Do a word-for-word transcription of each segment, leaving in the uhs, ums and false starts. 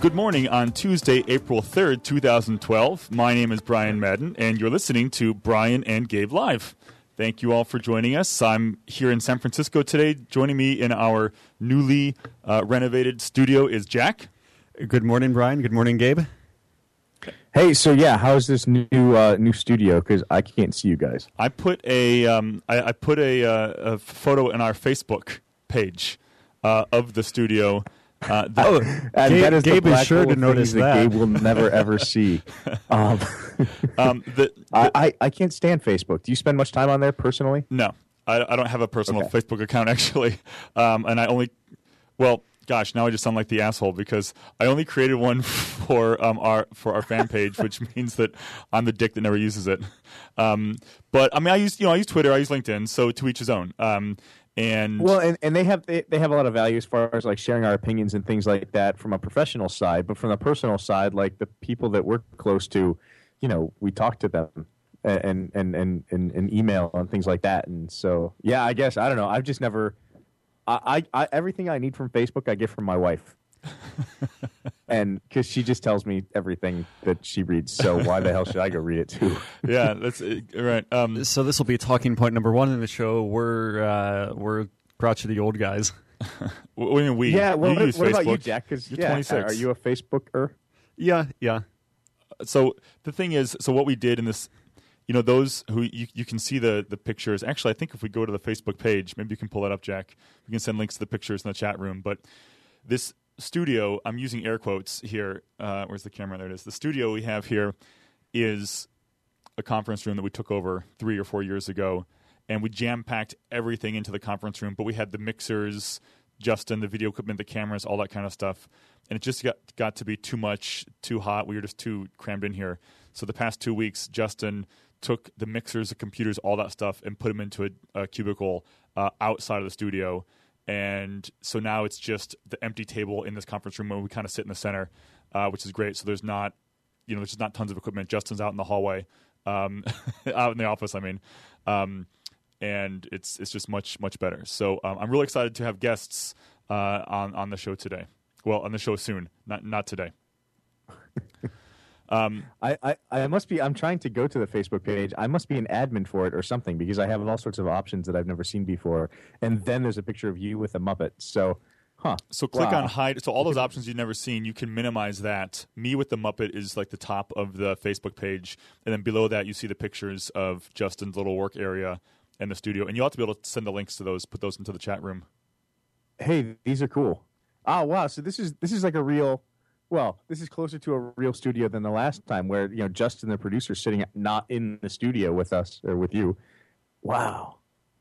Good morning on Tuesday, April third, twenty twelve. My name is Brian Madden, and you're listening to Brian and Gabe Live. Thank you all for joining us. I'm here in San Francisco today. Joining me in our newly uh, renovated studio is Jack. Good morning, Brian. Good morning, Gabe. Hey, so yeah, how's this new uh, new studio? Because I can't see you guys. I put a um, I, I put a, uh, a photo in our Facebook page uh, of the studio. Uh, the, oh, and Gabe, that is Gabe the is sure to notice that. that Gabe will never ever see. Um, um, the, the, I, I I can't stand Facebook. Do you spend much time on there personally? No, I, I don't have a personal Okay. Facebook account actually, um, and I only well. Gosh, now I just sound like the asshole because I only created one for um, our for our fan page, which means that I'm the dick that never uses it. Um, but I mean, I use you know I use Twitter, I use LinkedIn, so to each his own. Um, and Well, and, and they have they, they have a lot of value as far as like sharing our opinions and things like that from a professional side. But from the personal side, like the people that we're close to, you know, we talk to them and and and and, and email and things like that. And so yeah, I guess I don't know. I've just never. I, I, I everything I need from Facebook, I get from my wife, and because she just tells me everything that she reads. So why the hell should I go read it too? yeah, that's uh, right. Um, So this will be talking point number one in the show. We're uh, we're crotchety old guys. what do you mean we? Yeah, well, you what, use what Facebook. about you, Jack? Because You're yeah, twenty-six. are you a Facebooker? Yeah, yeah. So the thing is, so what we did in this, you know, those who you, you can see the the pictures. Actually, I think if we go to the Facebook page, maybe you can pull that up, Jack. We can send links to the pictures in the chat room. But this studio, I'm using air quotes here. Uh, where's the camera? There it is. The studio we have here is a conference room that we took over three or four years ago, and we jam-packed everything into the conference room. But we had the mixers, Justin, the video equipment, the cameras, all that kind of stuff. And it just got, got to be too much, too hot. We were just too crammed in here. So the past two weeks, Justin took the mixers, the computers, all that stuff, and put them into a, a cubicle uh, outside of the studio. And so now it's just the empty table in this conference room where we kind of sit in the center, uh, which is great. So there's not, you know, there's just not tons of equipment. Justin's out in the hallway, um, out in the office, I mean. Um, and it's it's just much, much better. So um, I'm really excited to have guests uh, on, on the show today. Well, on the show soon, not not today. Um, I, I, I must be. I'm trying to go to the Facebook page. I must be an admin for it or something because I have all sorts of options that I've never seen before. And then there's a picture of you with a Muppet. So, huh? So click wow. on hide. So all those options you've never seen, you can minimize that. Me with the Muppet is like the top of the Facebook page, and then below that you see the pictures of Justin's little work area and the studio. And you'll have to be able to send the links to those, put those into the chat room. Hey, these are cool. Oh wow! So this is this is like a real. Well, this is closer to a real studio than the last time, where you know Justin, the producer, sitting not in the studio with us or with you. Wow!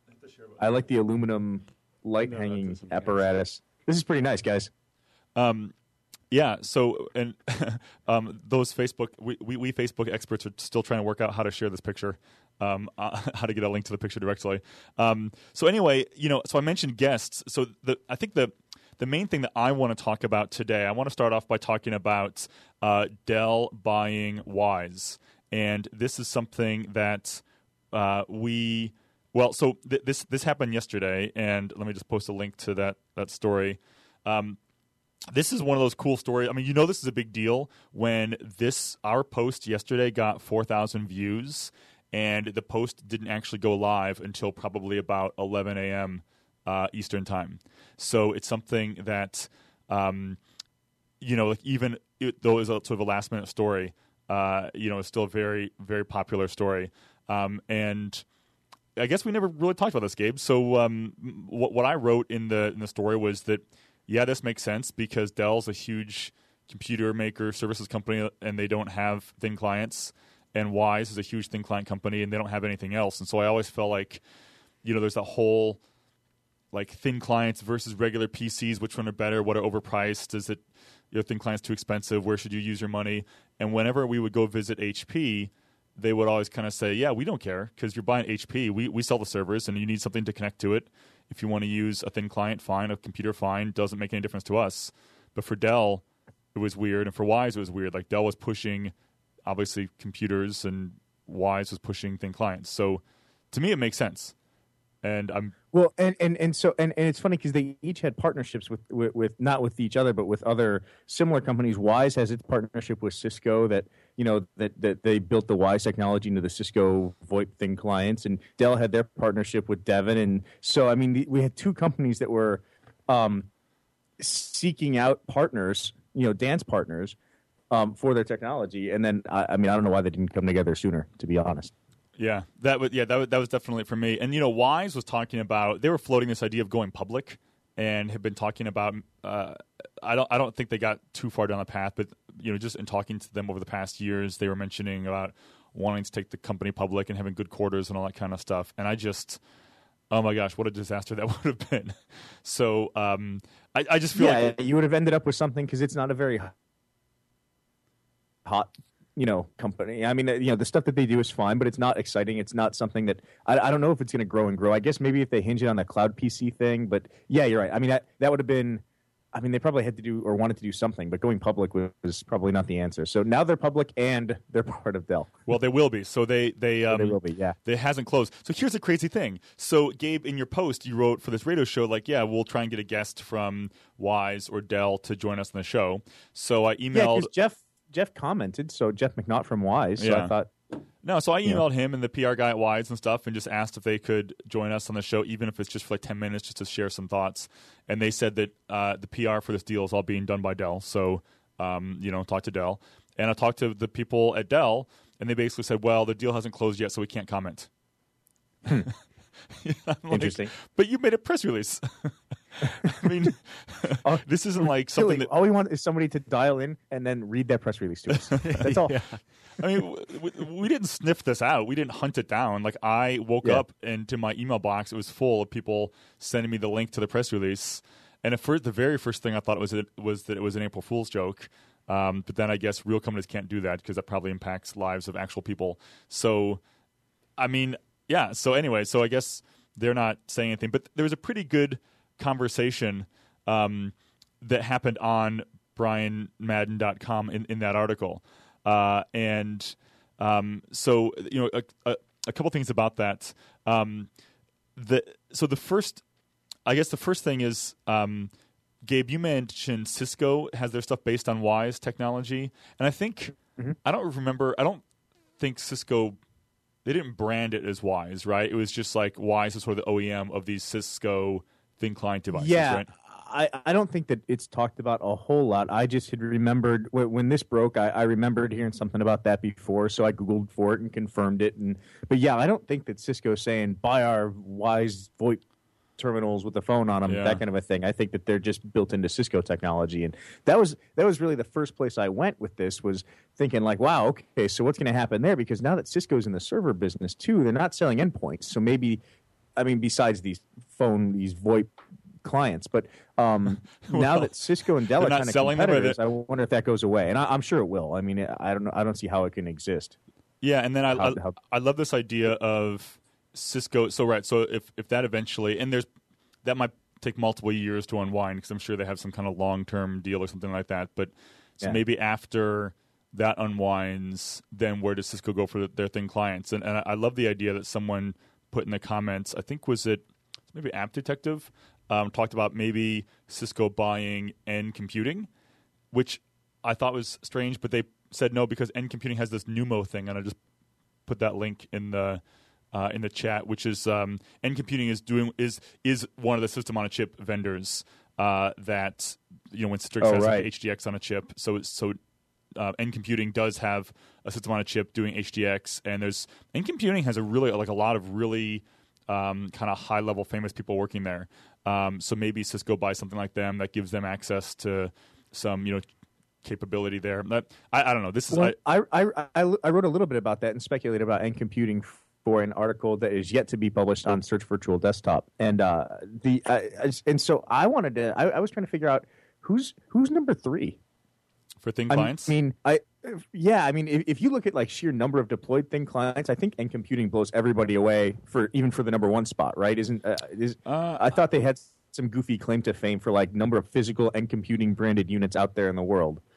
I like the aluminum light No, hanging that apparatus. This is pretty nice, guys. Um, yeah. So and um, those Facebook, we, we we Facebook experts are still trying to work out how to share this picture, um, uh, how to get a link to the picture directly. Um, so anyway, you know, so I mentioned guests. So the I think the The main thing that I want to talk about today, I want to start off by talking about uh, Dell buying Wyze. And this is something that uh, we, well, so th- this this happened yesterday, and let me just post a link to that, that story. Um, this is one of those cool stories. I mean, you know this is a big deal when this, our post yesterday got four thousand views, and the post didn't actually go live until probably about eleven a.m. Uh, Eastern time. So it's something that, um, you know, like even it, though it's a sort of a last minute story, uh, you know, it's still a very, very popular story. Um, and I guess we never really talked about this, Gabe. So um, what, what I wrote in the in the story was that, yeah, this makes sense because Dell's a huge computer maker, services company, and they don't have thin clients. And Wyze is a huge thin client company, and they don't have anything else. And so I always felt like, you know, there's that whole like thin clients versus regular P Cs, which one are better, what are overpriced, is it, you know, thin clients too expensive, where should you use your money? And whenever we would go visit H P, they would always kind of say, yeah, we don't care because you're buying H P. We we sell the servers and you need something to connect to it. If you want to use a thin client, fine. A computer, fine. Doesn't make any difference to us. But for Dell, it was weird. And for Wyze, it was weird. Like Dell was pushing, obviously, computers and Wyze was pushing thin clients. So to me, it makes sense. And I'm Well, and, and, and so and, and it's funny because they each had partnerships with, with, with not with each other, but with other similar companies. Wise has its partnership with Cisco that you know that, that they built the Wise technology into the Cisco VoIP thing clients, and Dell had their partnership with Devon. And so, I mean, the, we had two companies that were um, seeking out partners, you know, dance partners um, for their technology. And then, I, I mean, I don't know why they didn't come together sooner, to be honest. Yeah, that was yeah that was, that was definitely it for me. And you know, Wise was talking about they were floating this idea of going public, and have been talking about. Uh, I don't I don't think they got too far down the path, but you know, just in talking to them over the past years, they were mentioning about wanting to take the company public and having good quarters and all that kind of stuff. And I just, oh my gosh, what a disaster that would have been. So um, I, I just feel yeah, like you would have ended up with something because it's not a very hot. You know, company. I mean, you know, the stuff that they do is fine, but it's not exciting. It's not something that I, I don't know if it's going to grow and grow. I guess maybe if they hinge it on the cloud P C thing, but yeah, you're right. I mean, that that would have been. I mean, they probably had to do or wanted to do something, but going public was, was probably not the answer. So now they're public and they're part of Dell. Well, they will be. So they they um, they will be. Yeah, it hasn't closed. So here's a crazy thing. So Gabe, in your post, you wrote for this radio show, like, yeah, we'll try and get a guest from Wise or Dell to join us on the show. So I emailed yeah, because Jeff. Jeff commented, so Jeff McNaught from Wise. So yeah. I thought, no, so I emailed yeah. him and the P R guy at Wise and stuff, and just asked if they could join us on the show, even if it's just for like ten minutes, just to share some thoughts. And they said that uh, the P R for this deal is all being done by Dell. So, um, you know, talk to Dell. And I talked to the people at Dell, and they basically said, well, the deal hasn't closed yet, so we can't comment. Like, interesting. But you made a press release. I mean, oh, this isn't like something silly. that All we want is somebody to dial in and then read that press release to us. That's all. Yeah. I mean, we, we didn't sniff this out. We didn't hunt it down. Like, I woke Yeah. up and to my email box, it was full of people sending me the link to the press release. And at first, the very first thing I thought was it was that it was an April Fool's joke. Um, but then I guess real companies can't do that because that probably impacts lives of actual people. So, I mean, yeah. So anyway, so I guess they're not saying anything. But there was a pretty good conversation um, that happened on brian madden dot com in, in that article. Uh, and um, so, you know, a, a, a couple things about that. Um, the So the first, I guess the first thing is, um, Gabe, you mentioned Cisco has their stuff based on Wise technology. And I think, mm-hmm. I don't remember, I don't think Cisco, they didn't brand it as Wise, right? It was just like Wise is sort of the O E M of these Cisco thin client devices, yeah, right? I, I don't think that it's talked about a whole lot. I just had remembered when, when this broke. I, I remembered hearing something about that before, so I Googled for it and confirmed it. And but yeah, I don't think that Cisco's saying buy our Wise VoIP terminals with the phone on them, Yeah. that kind of a thing. I think that they're just built into Cisco technology, and that was that was really the first place I went with this, was thinking like, wow, okay, so what's going to happen there? Because now that Cisco's in the server business too, they're not selling endpoints, so maybe, I mean, besides these phone, these VoIP clients, but um, well, now that Cisco and Dell are not kind of selling them, competitors, they... I wonder if that goes away, and I, I'm sure it will. I mean, I don't know, I don't see how it can exist. Yeah, and then I How- I, how- I love this idea of Cisco. So right, so if if that eventually, and there's that might take multiple years to unwind because I'm sure they have some kind of long term deal or something like that. But so Yeah. maybe after that unwinds, then where does Cisco go for their thin clients? And, and I love the idea that someone put in the comments. I think was it maybe App Detective um, talked about maybe Cisco buying N Computing, which I thought was strange, but they said no because N Computing has this Numo thing, and I just put that link in the uh, in the chat, which is um, N Computing is doing is is one of the system on a chip vendors uh, that you know when Citrix Oh, has right. like H D X on a chip, so so. Uh, N Computing does have a system on a chip doing H D X, and there's N Computing has a really like a lot of really um, kind of high level famous people working there. Um, so maybe Cisco buys something like them that gives them access to some you know capability there. That, I, I don't know. This is Well, I, I, I, I, I wrote a little bit about that and speculated about N Computing for an article that is yet to be published on Search Virtual Desktop. And uh, the uh, and so I wanted to. I, I was trying to figure out who's who's number three. for thin I clients. mean, I yeah. I mean, if, if you look at like sheer number of deployed thin clients, I think N Computing blows everybody away for even for the number one spot. Right? Isn't uh, is, Uh, I thought they had some goofy claim to fame for like number of physical N Computing branded units out there in the world.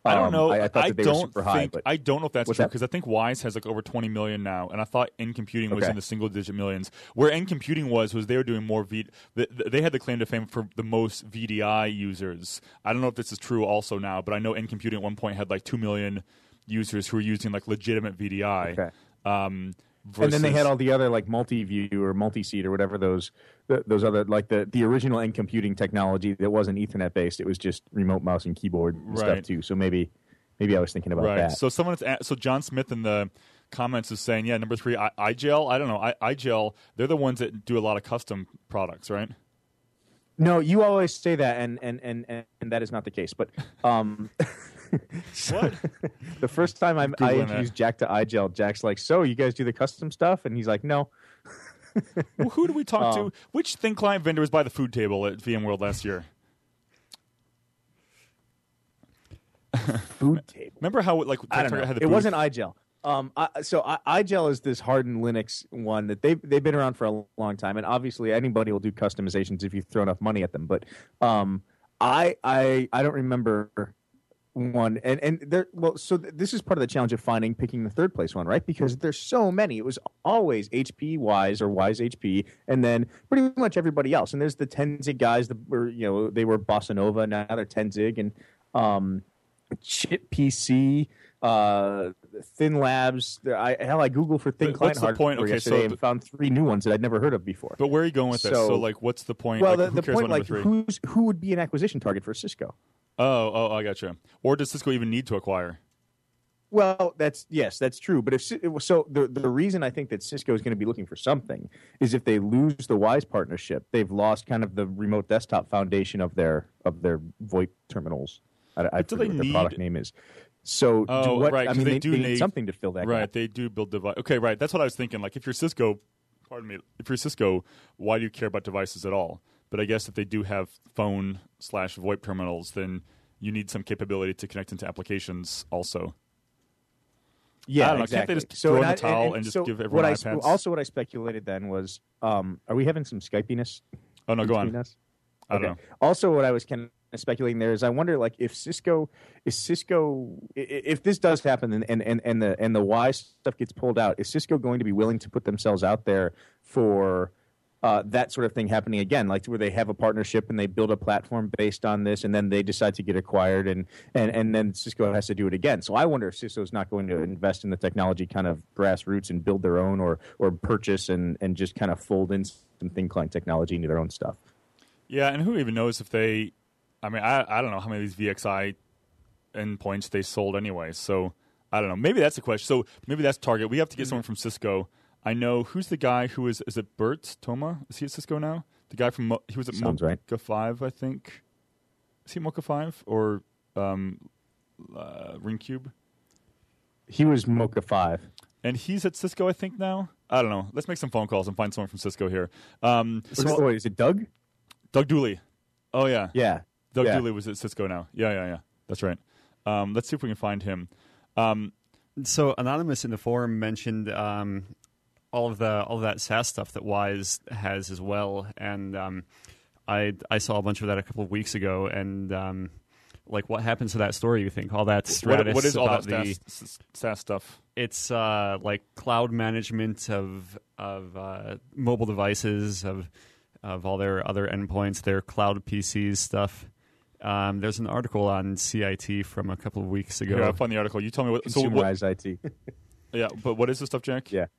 I don't Um, know. I, I thought that they don't were super high, think but I don't know if that's What's true that? because I think Wise has like over twenty million now, and I thought N Computing was Okay. in the single digit millions. Where N Computing was was they were doing more V. th- th- They had the claim to fame for the most V D I users. I don't know if this is true also now, but I know N Computing at one point had like two million users who were using like legitimate V D I. Okay. Um, and then they versus- had all the other like multi-view or multi-seat or whatever those th- those other like the the original N computing technology that wasn't Ethernet based. It was just remote mouse and keyboard and Right. stuff too. So maybe maybe I was thinking about right. that. So someone's a- so John Smith in the comments is saying, yeah, number three, I- iGel. I don't know, I- iGel. They're the ones that do a lot of custom products, right? No, you always say that, and and and and, and that is not the case. But um, What? the first time I, I Googling introduced Jack to iGel, Jack's like, "So you guys do the custom stuff?" And he's like, "No." Well, who do we talk Um, to? Which thin client vendor was by the food table at VMworld last year? Food table. Remember how like I don't know. had the It booth? wasn't iGel. Um, I, so I, iGel is this hardened Linux one that they've they've been around for a long time, and obviously anybody will do customizations if you throw enough money at them. But um, I I I don't remember one, and and there. Well, so th- this is part of the challenge of finding picking the third place one, right? Because there's so many. It was always H P Wise or Wise H P, and then pretty much everybody else. And there's the ten zig guys that were you know they were Bossa Nova, now they're ten zig, and um, Chip P C. Uh, Thin Labs. I, hell, I Googled for thin But client what's the hardware point? Okay, yesterday so and the- found three new ones that I'd never heard of before. But where are you going with this? So- So like, what's the point? well, like, the, who the cares point, about like, number three? who's who would be an acquisition target for Cisco? Oh, oh, I got you. Or does Cisco even need to acquire? Well, that's yes, that's true. But if Ci- so, the the reason I think that Cisco is going to be looking for something is if they lose the Wise partnership, they've lost kind of the remote desktop foundation of their of their VoIP terminals. I, I But do forget they what their need- product name is. So, Oh, do what, right, I 'cause mean, they they, do they need need- something to fill that Right, gap. they do build device. Okay, right. That's what I was thinking. Like, if you're Cisco, pardon me, if you're Cisco, why do you care about devices at all? But I guess if they do have phone slash VoIP terminals, then you need some capability to connect into applications also. Yeah, I don't know. exactly. Can't they just so throw in and the I- towel and just so give what everyone I, iPads? Also, what I speculated then was, um, are we having some Skypiness? Oh no, go between on. us? I don't Okay. know. Also, what I was kind of speculating there is, I wonder, like, if Cisco is Cisco, i- i- if this does happen and and and, and the and the Wise stuff gets pulled out, is Cisco going to be willing to put themselves out there for uh, that sort of thing happening again, like where they have a partnership and they build a platform based on this, and then they decide to get acquired, and and and then Cisco has to do it again. So I wonder if Cisco's not going to invest in the technology kind of grassroots and build their own, or or purchase and and just kind of fold in some thin client technology into their own stuff. Yeah, and who even knows if they? I mean, I I don't know how many of these V X I endpoints they sold anyway. So I don't know. Maybe that's the question. So maybe that's target. We have to get someone from Cisco. I know who's the guy who is is it Bert Toma? Is he at Cisco now? The guy from Mo, he was at Sounds Mocha right. Five, I think. Is he Mocha Five or um, uh, RingCube? He was Mocha five. And he's at Cisco, I think now. I don't know. Let's make some phone calls and find someone from Cisco here. Um, Was it- wait, is it Doug? Doug Dooley. Oh yeah. Yeah. Doug yeah. Dooley was at Cisco now. Yeah, yeah, yeah. That's right. Um, let's see if we can find him. Um, So Anonymous in the forum mentioned um, all of the all of that SaaS stuff that Wise has as well, and um, I I saw a bunch of that a couple of weeks ago, and um, like what happens to that story? You think all that Stratus what, what is all about that the SaaS, s- SaaS stuff? it's uh, like cloud management of of uh, mobile devices of of all their other endpoints, their cloud P Cs stuff. Um, there's an article on C I T from a couple of weeks ago. Here, I'll find the article. You tell me what. So what, Consumerized I T. yeah, but what is this stuff, Jack? Yeah.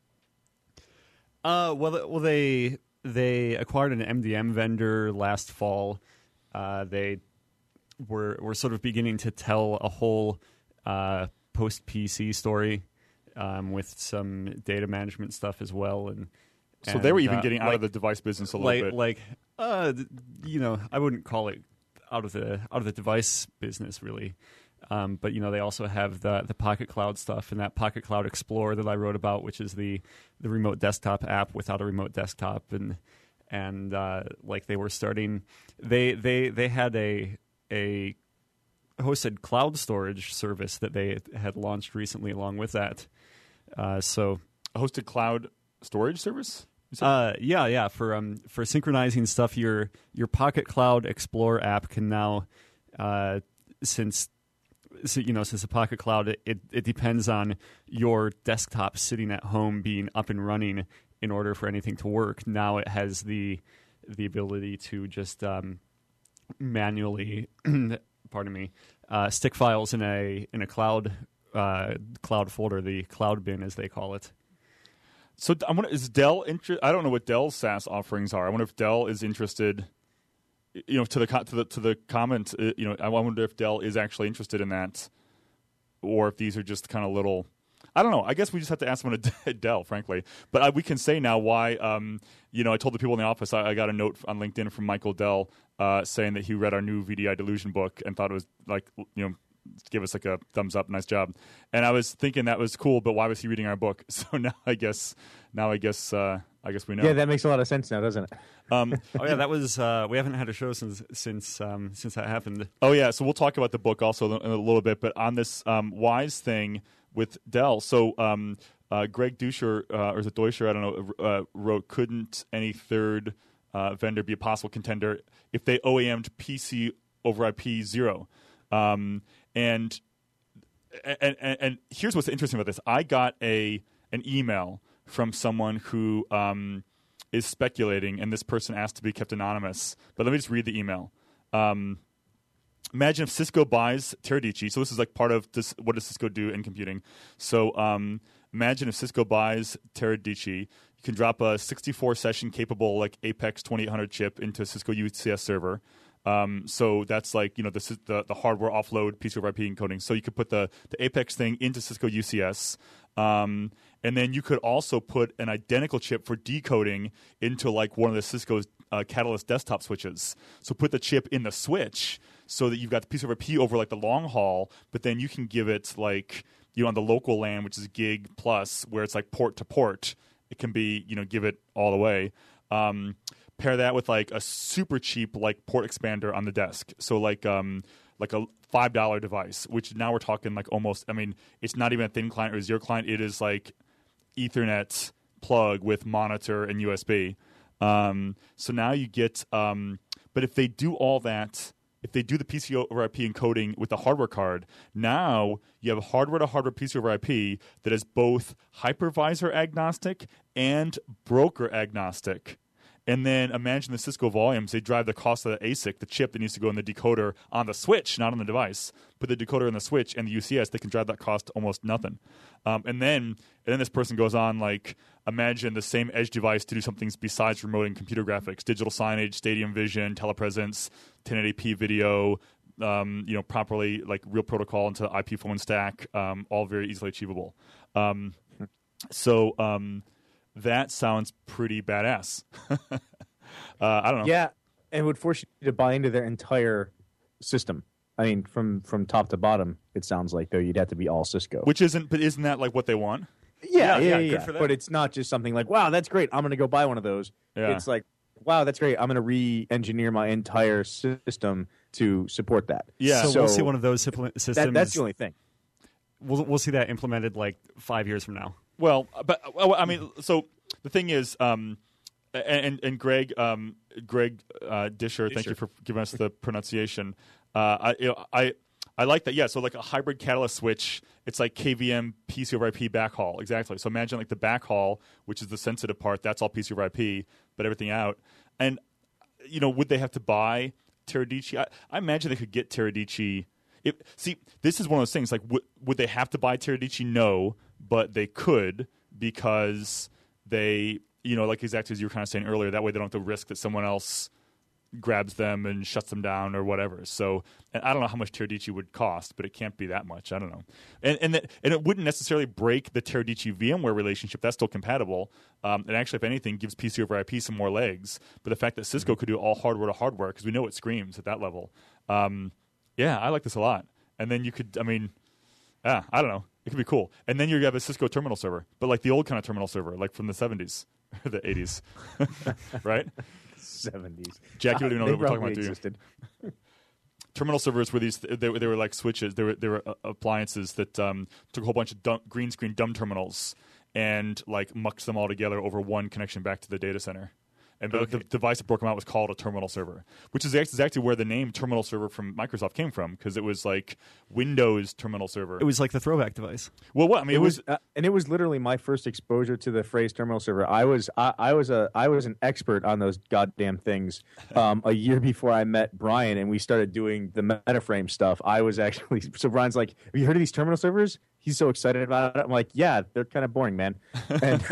Uh, well, th- well, they they acquired an M D M vendor last fall. Uh, they were were sort of beginning to tell a whole uh, post P C story um, with some data management stuff as well, and So they were and, even uh, getting out like, of the device business a little like bit. like uh, th- you know, I wouldn't call it out of the out of the device business really. Um, but you know, they also have the the Pocket Cloud stuff and that Pocket Cloud Explorer that I wrote about, which is the the remote desktop app without a remote desktop, and and uh, like they were starting, they they they had a a hosted cloud storage service that they had launched recently along with that. Uh, so A hosted cloud storage service? You said- uh, yeah, yeah. For um, for synchronizing stuff, your your Pocket Cloud Explorer app can now, uh, since so, you know, since the Pocket Cloud, it, it, it depends on your desktop sitting at home being up and running in order for anything to work. Now it has the the ability to just um, manually, pardon me, uh, stick files in a in a cloud uh, cloud folder, the cloud bin as they call it. So I wonder, is Dell inter- I don't know what Dell's SaaS offerings are. I wonder if Dell is interested. You know, to the to the to the comment. Uh, you know, I wonder if Dell is actually interested in that, or if these are just kind of little. I don't know. I guess we just have to ask them at Dell, frankly. But I, we can say now why. Um, you know, I told the people in the office. I, I got a note on LinkedIn from Michael Dell uh, saying that he read our new V D I Delusion book and thought it was like, you know, give us like a thumbs up, nice job. And I was thinking that was cool, but why was he reading our book? So now I guess, now I guess, uh, I guess we know. Yeah, that makes a lot of sense now, doesn't it? Um, oh yeah, that was. Uh, we haven't had a show since since um, since that happened. Oh yeah, so we'll talk about the book also in a little bit. But on this um, Wise thing with Dell, so um, uh, Greg Duscher uh, or is it Deutscher? I don't know. Uh, wrote, couldn't any third uh, vendor be a possible contender if they O E M'd P C over I P zero? Um, and, and and and here's what's interesting about this. I got a an email from someone who um, is speculating, and this person asked to be kept anonymous. But let me just read the email. Um, imagine if Cisco buys Teradici. So this is like part of this. What does Cisco do in computing? So um, imagine if Cisco buys Teradici. You can drop a sixty-four session capable like Apex twenty-eight hundred chip into a Cisco U C S server. Um, so that's like, you know, the, the the hardware offload P C over I P encoding. So you could put the, the Apex thing into Cisco U C S. Um, and then you could also put an identical chip for decoding into like one of the Cisco's uh, Catalyst desktop switches. So put the chip in the switch so that you've got the P C over I P over like the long haul, but then you can give it like, you know, on the local LAN, which is gig plus, where it's like port to port. It can be, you know, give it all the way. Um, pair that with like a super cheap like port expander on the desk. So like um like a five dollar device, which now we're talking like almost, I mean, it's not even a thin client or a zero client. It is like Ethernet plug with monitor and U S B. Um, so now you get, um, but if they do all that, if they do the P C over I P encoding with the hardware card, now you have hardware to hardware P C over I P that is both hypervisor agnostic and broker agnostic. And then imagine the Cisco volumes. They drive the cost of the A S I C, the chip that needs to go in the decoder on the switch, not on the device. Put the decoder in the switch and the U C S, they can drive that cost to almost nothing. Um, and then and then this person goes on, like, imagine the same edge device to do something besides remote and computer graphics, digital signage, stadium vision, telepresence, ten eighty p video, um, you know, properly, like, real protocol into the I P phone stack, um, all very easily achievable. Um, so... Um, That sounds pretty badass. uh, I don't know. Yeah, and would force you to buy into their entire system. I mean, from, from top to bottom, it sounds like, though, you'd have to be all Cisco. Which isn't, but isn't that like what they want? Yeah, yeah, yeah. yeah, yeah, good for them. But it's not just something like, wow, that's great, I'm going to go buy one of those. Yeah. It's like, wow, that's great, I'm going to re-engineer my entire system to support that. Yeah. So, So we'll see one of those impl- systems. That, that's the only thing. We'll we'll see that implemented like five years from now. Well, but well, I mean, so the thing is, um, and and Greg, um, Greg uh, Disher, thank you for giving us the pronunciation. Uh, I, you know, I I like that. Yeah, so like a hybrid Catalyst switch, it's like K V M P C over I P backhaul. Exactly. So imagine like the backhaul, which is the sensitive part, that's all P C over I P, but everything out. And you know, would they have to buy Teradici? I, I imagine they could get Teradici. If, see, this is one of those things. Like, w- would they have to buy Teradici? No, but they could because they, you know, like exactly as you were kind of saying earlier. That way, they don't have to risk that someone else grabs them and shuts them down or whatever. So, and I don't know how much Teradici would cost, but it can't be that much. I don't know, and and that, and it wouldn't necessarily break the Teradici VMware relationship. That's still compatible. Um, and actually, if anything, gives P C over I P some more legs. But the fact that Cisco could do all hardware to hardware, because we know it screams at that level. Um, Yeah, I like this a lot. And then you could, I mean, yeah, I don't know. It could be cool. And then you have a Cisco terminal server, but like the old kind of terminal server, like from the seventies, or the eighties, right? seventies. Jack, you don't even know They what we're talking about, probably do you? existed. Terminal servers were these, they, were- they were like switches. They were, they were uh, appliances that um, took a whole bunch of dumb, green screen dumb terminals and like mucked them all together over one connection back to the data center. and the, Okay. the device that broke them out was called a terminal server, which is exactly where the name terminal server from Microsoft came from, because it was like Windows terminal server. It was like the throwback device. Well, what I mean, It it was, was, uh, and it was literally my first exposure to the phrase terminal server. I was, I, I was a, I was an expert on those goddamn things. Um, a year before I met Brian, and we started doing the MetaFrame stuff. I was actually, so Brian's like, "Have you heard of these terminal servers?" He's so excited about it. I'm like, "Yeah, they're kind of boring, man." And,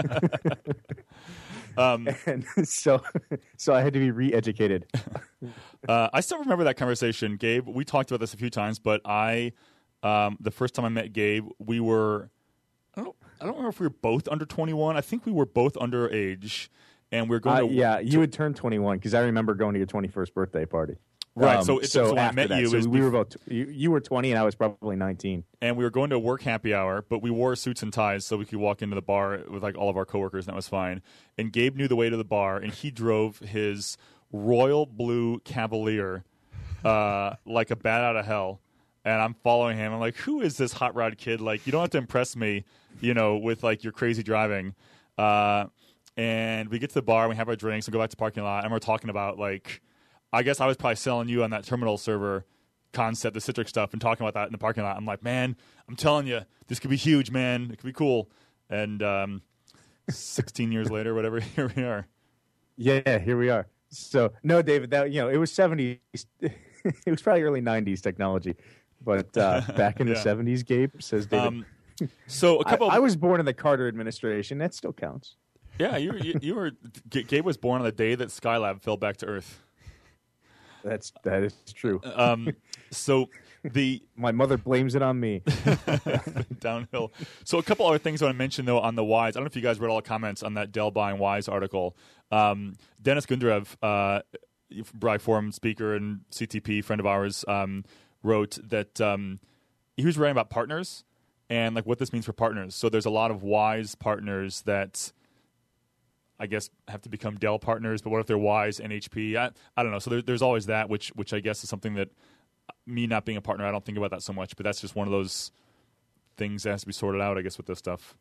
um, and so, so I had to be re-educated. uh, I still remember that conversation, Gabe. We talked about this a few times, but I, um, the first time I met Gabe, we were, I don't, I don't remember if we were both under twenty-one. I think we were both underage, and we were going Uh, to yeah, you would turn twenty-one because I remember going to your twenty-first birthday party. Right, Um, so it's- so when I after met that, you, so it was we bef- were about you, you were twenty and I was probably nineteen. and we were going to a work happy hour, but we wore suits and ties so we could walk into the bar with like all of our coworkers, and that was fine. And Gabe knew the way to the bar, and he drove his royal blue Cavalier uh, like a bat out of hell. And I'm following him. I'm like, who is this hot rod kid? Like, you don't have to impress me, you know, with like your crazy driving. Uh, and we get to the bar, and we have our drinks, and go back to the parking lot, and we're talking about like, I guess I was probably selling you on that terminal server concept, the Citrix stuff, and talking about that in the parking lot. I'm like, man, I'm telling you, this could be huge, man. It could be cool. And um, sixteen years later, whatever, here we are. Yeah, here we are. So no, David, that you know, it was seventies. It was probably early nineties technology, but uh, back in Yeah. the seventies, Gabe says David. Um, so a I, couple. I was born in the Carter administration. That still counts. yeah, you, you, you were. G- Gabe was born on the day that Skylab fell back to Earth. That's that is true. Um, so the My mother blames it on me. downhill. So a couple other things I want to mention though on the Wise. I don't know if you guys read all the comments on that Dell buying Wise article. Um, Dennis Gundarev, uh, Bragg Forum speaker and C T P friend of ours, um, wrote that um, he was writing about partners and like what this means for partners. So there's a lot of Wise partners that I guess have to become Dell partners, but what if they're Wise and H P? I, I don't know. So there, there's always that, which which I guess is something that me not being a partner, I don't think about that so much, but that's just one of those things that has to be sorted out, I guess, with this stuff.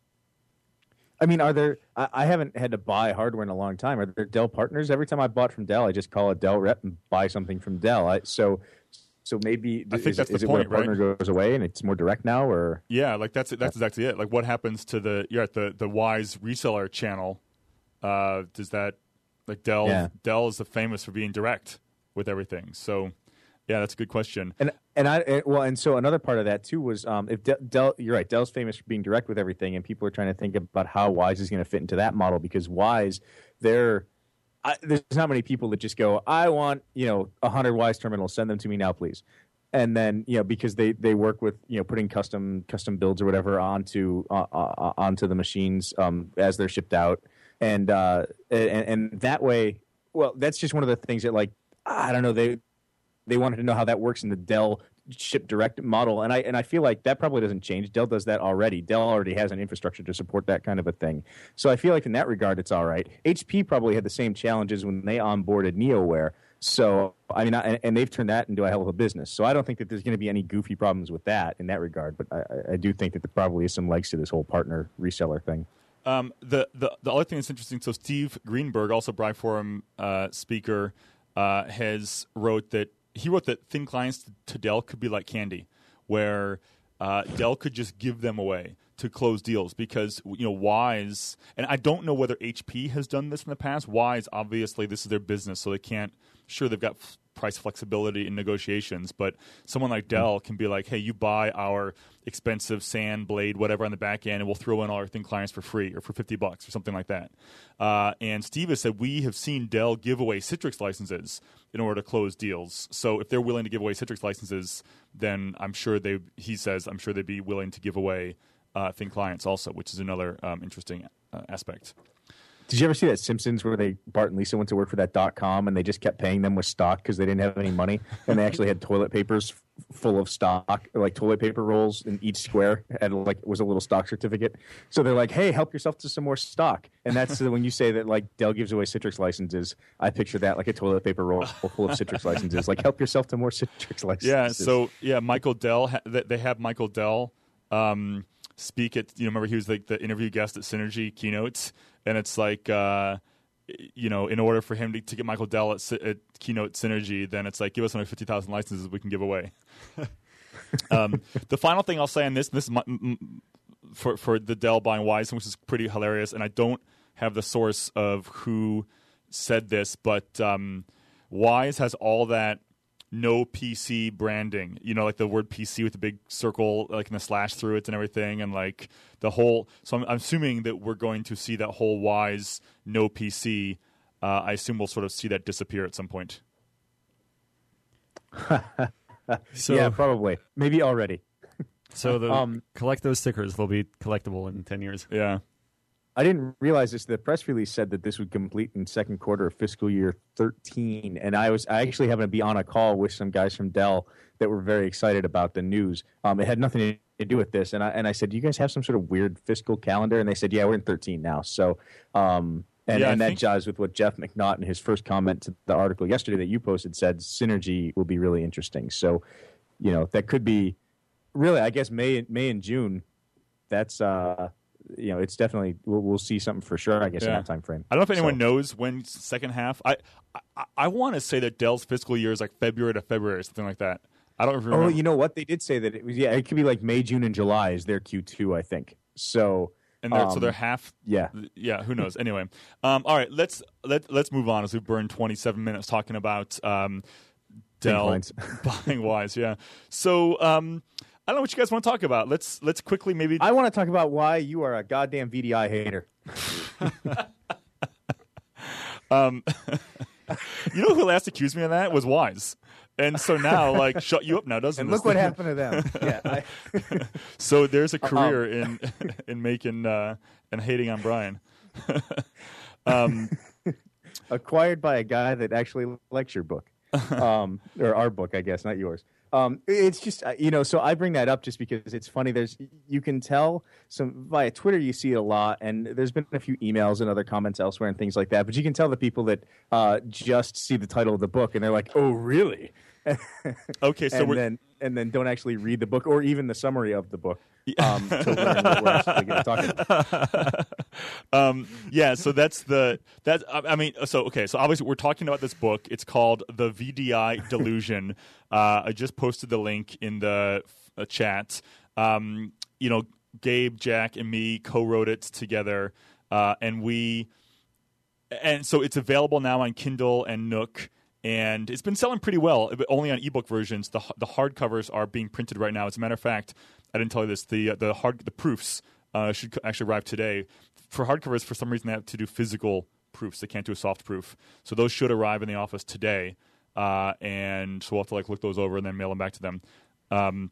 I mean, are there? I, I haven't had to buy hardware in a long time. Are there Dell partners? Every time I bought from Dell, I just call a Dell rep and buy something from Dell. I, so, so maybe I think is, that's the is it point, where a partner right? goes away and it's more direct now, or Yeah, like that's that's exactly it. Like what happens to the you're at the the Wise reseller channel? Uh, does that like Dell? Yeah. Dell is famous for being direct with everything. So, yeah, that's a good question. And and I and, well, and so another part of that too was um, if De- Dell, you're right, Dell's famous for being direct with everything, and people are trying to think about how Wise is going to fit into that model because Wise, they're I, there's not many people that just go, I want you know a hundred Wise terminals, send them to me now, please. And then you know because they, they work with you know putting custom custom builds or whatever onto uh, uh, onto the machines um, as they're shipped out, and, uh, and and that way, well, that's just one of the things that like I don't know they. They wanted to know how that works in the Dell ship direct model, and I and I feel like that probably doesn't change. Dell does that already. Dell already has an infrastructure to support that kind of a thing. So I feel like in that regard, it's all right. H P probably had the same challenges when they onboarded NeoWare. So I mean, I, and they've turned that into a hell of a business. So I don't think that there's going to be any goofy problems with that in that regard. But I, I do think that there probably is some legs to this whole partner reseller thing. Um, the, the the other thing that's interesting. So Steve Greenberg, also Bragg Forum uh, speaker, uh, has wrote that. He wrote that thin clients to Dell could be like candy, where uh, Dell could just give them away to close deals because you know Wise, and I don't know whether H P has done this in the past. Wise, obviously, this is their business, so they can't. Sure, they've got f- price flexibility in negotiations, but someone like Dell can be like, "Hey, you buy our expensive SAN blade, whatever, on the back end, and we'll throw in all our thin clients for free or for fifty bucks or something like that." Uh, and Steve has said we have seen Dell give away Citrix licenses in order to close deals. So if they're willing to give away Citrix licenses, then I'm sure they. He says I'm sure they'd be willing to give away uh, thin clients also, which is another um, interesting uh, aspect. Did you ever see that Simpsons where they Bart and Lisa went to work for that dot com and they just kept paying them with stock because they didn't have any money and they actually had toilet papers f- full of stock, like toilet paper rolls in each square and like was a little stock certificate. So they're like, "Hey, help yourself to some more stock." And that's when you say that like Dell gives away Citrix licenses. I picture that like a toilet paper roll full of Citrix licenses. Like, help yourself to more Citrix licenses. Yeah. So yeah, Michael Dell. Ha- they have Michael Dell um, speak at. You know, remember he was like the interview guest at Synergy keynotes. And it's like uh, you know, in order for him to, to get Michael Dell at, at Keynote Synergy, then it's like, give us another fifty thousand licenses we can give away. um, the final thing I'll say on this, this is my, m- for for the Dell buying Wise, which is pretty hilarious, and I don't have the source of who said this, but um, Wise has all that no P C branding, you know, like the word P C with the big circle, like in the slash through it and everything, and like the whole. So I'm, I'm assuming that we're going to see that whole Wise no P C. Uh, I assume we'll sort of see that disappear at some point. So, yeah, probably, maybe already. So the Um, collect those stickers; they'll be collectible in ten years. Yeah. I didn't realize this. The press release said that this would complete in second quarter of fiscal year thirteen, and I was I actually happened to be on a call with some guys from Dell that were very excited about the news. Um, it had nothing to do with this, and I and I said, "Do you guys have some sort of weird fiscal calendar?" And they said, "Yeah, we're in thirteen now." So, um, and, Yeah, and I that think- jives with what Jeff McNaught in his first comment to the article yesterday that you posted said Synergy will be really interesting. So, you know, that could be really, I guess, May May and June. That's uh. You know, it's definitely we'll, we'll see something for sure. I guess in Yeah. that time frame. I don't know if anyone So- knows when second half. I I, I want to say that Dell's fiscal year is like February to February or something like that. I don't remember. Oh, you know what? They did say that it was. Yeah, it could be like May, June, and July is their Q two, I think. So and they're, so um, they're half. yeah. Yeah, who knows? Anyway, um, all right, let's let let's move on as we've burned twenty-seven minutes talking about um, Dell Clients. buying Wise. Yeah, so um, I don't know what you guys want to talk about. Let's let's quickly maybe. I want to talk about why you are a goddamn V D I hater. um, you know who last accused me of that was Wise, and so now like shut you up now, doesn't And this look what thing? happened to them. Yeah, I, So there's a Um, career in in making uh, and hating on Brian. um, acquired by a guy that actually likes your book, um, or our book, I guess, not yours. Um, it's just uh, you know, so I bring that up just because it's funny. There's you can tell some via Twitter, you see it a lot, and there's been a few emails and other comments elsewhere and things like that. But you can tell the people that uh, just see the title of the book and they're like, "Oh, really?" okay, so and we're then and then don't actually read the book or even the summary of the book um, to learn what we're actually going to talk about. um, yeah, so that's the that I I mean, so okay, so obviously we're talking about this book. It's called The V D I Delusion. uh, I just posted the link in the uh, chat. Um, you know, Gabe, Jack, and me co-wrote it together, uh, and we and so it's available now on Kindle and Nook. And it's been selling pretty well, but only on ebook versions. The the hardcovers are being printed right now. As a matter of fact, I didn't tell you this. The the hard the proofs uh, should actually arrive today. For hardcovers, for some reason, they have to do physical proofs. They can't do a soft proof. So those should arrive in the office today. Uh, and so we'll have to like look those over and then mail them back to them. Um,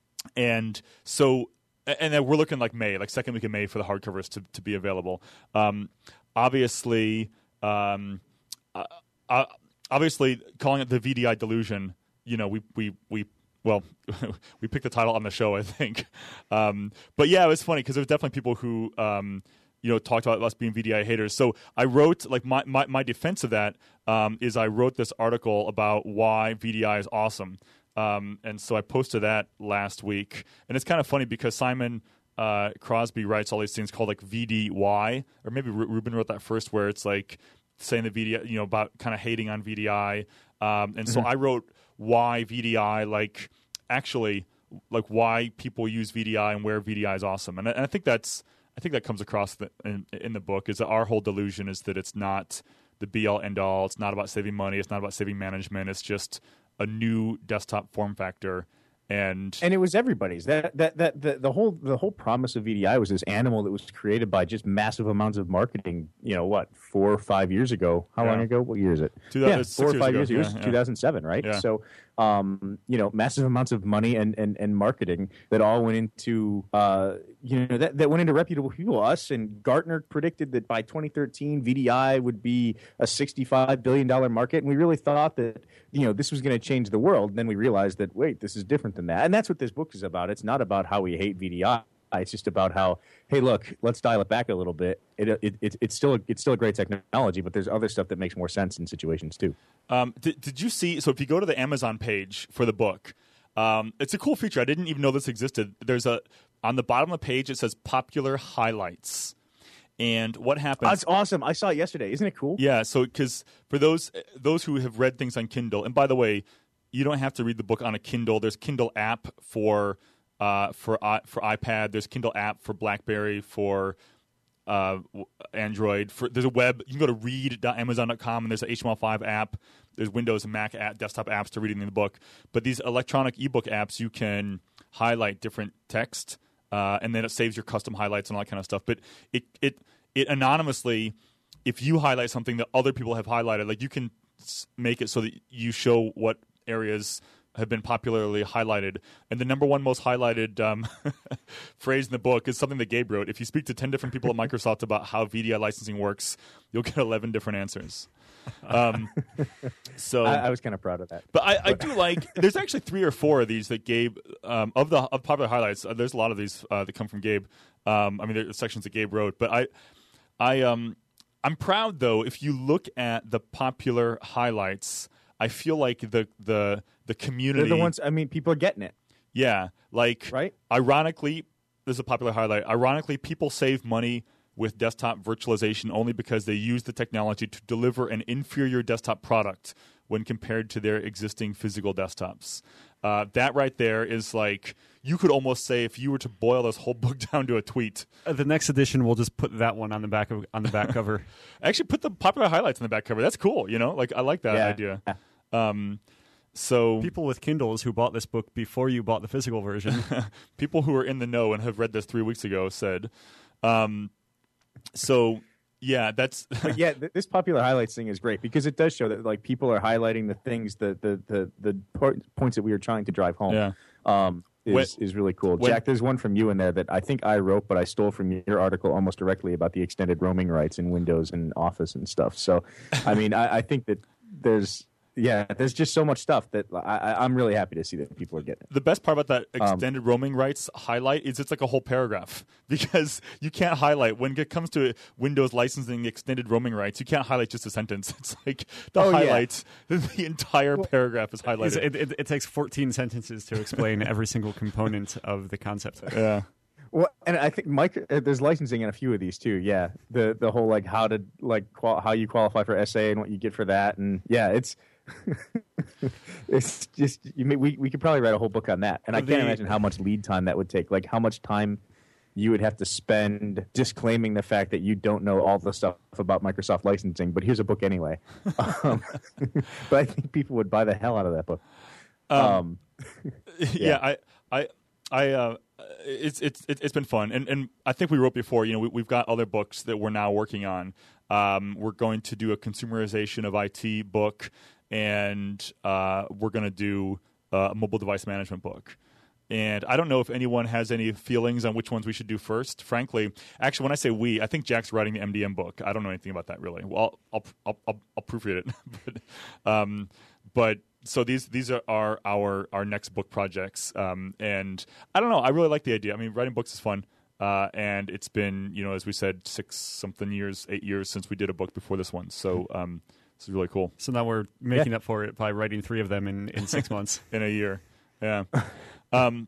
and so, and then we're looking like May, like second week of May for the hardcovers to to be available. Um, obviously. Um, uh, uh, Obviously, calling it the V D I Delusion, you know, we we we well, we picked the title on the show, I think. Um, but yeah, it was funny because there was definitely people who um, you know talked about us being V D I haters. So I wrote like my my, my defense of that um, is I wrote this article about why V D I is awesome, um, and so I posted that last week. And it's kind of funny because Simon uh, Crosby writes all these things called like V D Y, or maybe Ru- Ruben wrote that first, where it's like saying the V D I, you know, about kind of hating on V D I. Um, and so Mm-hmm. I wrote why V D I, like actually, like why people use V D I and where V D I is awesome. And I, and I think that's, I think that comes across the, in, in the book is that our whole delusion is that it's not the be all end all. It's not about saving money. It's not about saving management. It's just a new desktop form factor. And, And it was everybody's. That that that the, the whole the whole promise of V D I was this animal that was created by just massive amounts of marketing. You know what? Four or five years ago. How Yeah. long ago? What year is it? Two thousand- yeah, six four or years five ago. years ago. It was Yeah, yeah. two thousand seven, right? Yeah. So, um, you know, massive amounts of money and, and, and marketing that all went into uh, you know that, that went into reputable people. Us and Gartner predicted that by twenty thirteen, V D I would be a sixty-five billion dollars market, and we really thought that you know this was going to change the world. And then we realized that wait, this is different than that, and that's what this book is about. It's not about how we hate V D I. It's just about how, hey, look, let's dial it back a little bit. It, it, it, it's still a, it's still a great technology, but there's other stuff that makes more sense in situations too. Um, did, did you see? So if you go to the Amazon page for the book, um, it's a cool feature. I didn't even know this existed. There's a on the bottom of the page it says popular highlights, And what happens? That's awesome. I saw it yesterday. Isn't it cool? Yeah. So, because for those those who have read things on Kindle, and by the way, you don't have to read the book on a Kindle. There's Kindle app for uh, for uh, for iPad. There's Kindle app for BlackBerry, for uh, Android. For there's a web. You can go to read dot amazon dot com, and there's an H T M L five app. There's Windows and Mac app, desktop apps to reading the book. But these electronic ebook apps, you can highlight different text, uh, and then it saves your custom highlights and all that kind of stuff. But it it it anonymously, if you highlight something that other people have highlighted, like you can make it so that you show what areas have been popularly highlighted. And the number one most highlighted um, phrase in the book is something that Gabe wrote. If you speak to ten different people at Microsoft about how V D I licensing works, you'll get eleven different answers. Um, so I, I was kind of proud of that. But I, I do like, there's actually three or four of these that Gabe, um, of the of popular highlights, uh, there's a lot of these uh, that come from Gabe. Um, I mean, there's sections that Gabe wrote. But I, I, um, I'm proud, though, if you look at the popular highlights, I feel like the the the community. They're the ones, I mean, people are getting it. Yeah. Like, right? Ironically, this is a popular highlight. Ironically, people save money with desktop virtualization only because they use the technology to deliver an inferior desktop product when compared to their existing physical desktops. Uh, that right there is like, you could almost say, if you were to boil this whole book down to a tweet. Uh, the next edition, we'll just put that one on the back of on the back cover. Actually, put the popular highlights on the back cover. That's cool. You know, like I like that Yeah. idea. Um, so people with Kindles who bought this book before you bought the physical version, people who are in the know and have read this three weeks ago said. Um, so yeah, that's. But yeah, th- this popular highlights thing is great because it does show that like people are highlighting the things, the the the the por- points that we were trying to drive home. Yeah. Um, is When- is really cool. when- Jack, there's one from you in there that I think I wrote, but I stole from your article almost directly about the extended roaming rights in Windows and Office and stuff. So, I mean, I, I think that there's. Yeah, there's just so much stuff that I, I, I'm really happy to see that people are getting it. The best part about that Um, extended roaming rights highlight is it's like a whole paragraph because you can't highlight when it comes to Windows licensing extended roaming rights. You can't highlight just a sentence. It's like the Oh, yeah. highlights. The entire paragraph is highlighted. it, it, it takes fourteen sentences to explain every single component of the concept. Yeah. Well, and I think Mike, uh, there's licensing in a few of these too. Yeah, the the whole like how to like qual- how you qualify for S A and what you get for that, and yeah, it's it's just you may, we we could probably write a whole book on that, and I The- can't imagine how much lead time that would take. Like how much time you would have to spend disclaiming the fact that you don't know all the stuff about Microsoft licensing, but here's a book anyway. um, but I think people would buy the hell out of that book. Um, Um, yeah. Yeah. I, I, I, uh, it's it's it's been fun, and and I think we wrote before. You know, we, we've got other books that we're now working on. Um, we're going to do a consumerization of I T book, and uh, we're going to do a mobile device management book. And I don't know if anyone has any feelings on which ones we should do first. Frankly, actually, when I say we, I think Jack's writing the M D M book. I don't know anything about that really. Well, I'll I'll I'll, I'll proofread it, but um, but. So these these are our our, our next book projects, um, and I don't know. I really like the idea. I mean, writing books is fun, uh, and it's been, you know, as we said, six something years, eight years since we did a book before this one. So um, this is really cool. So now we're making up for it by writing three of them in, in six months. In a year, yeah. um,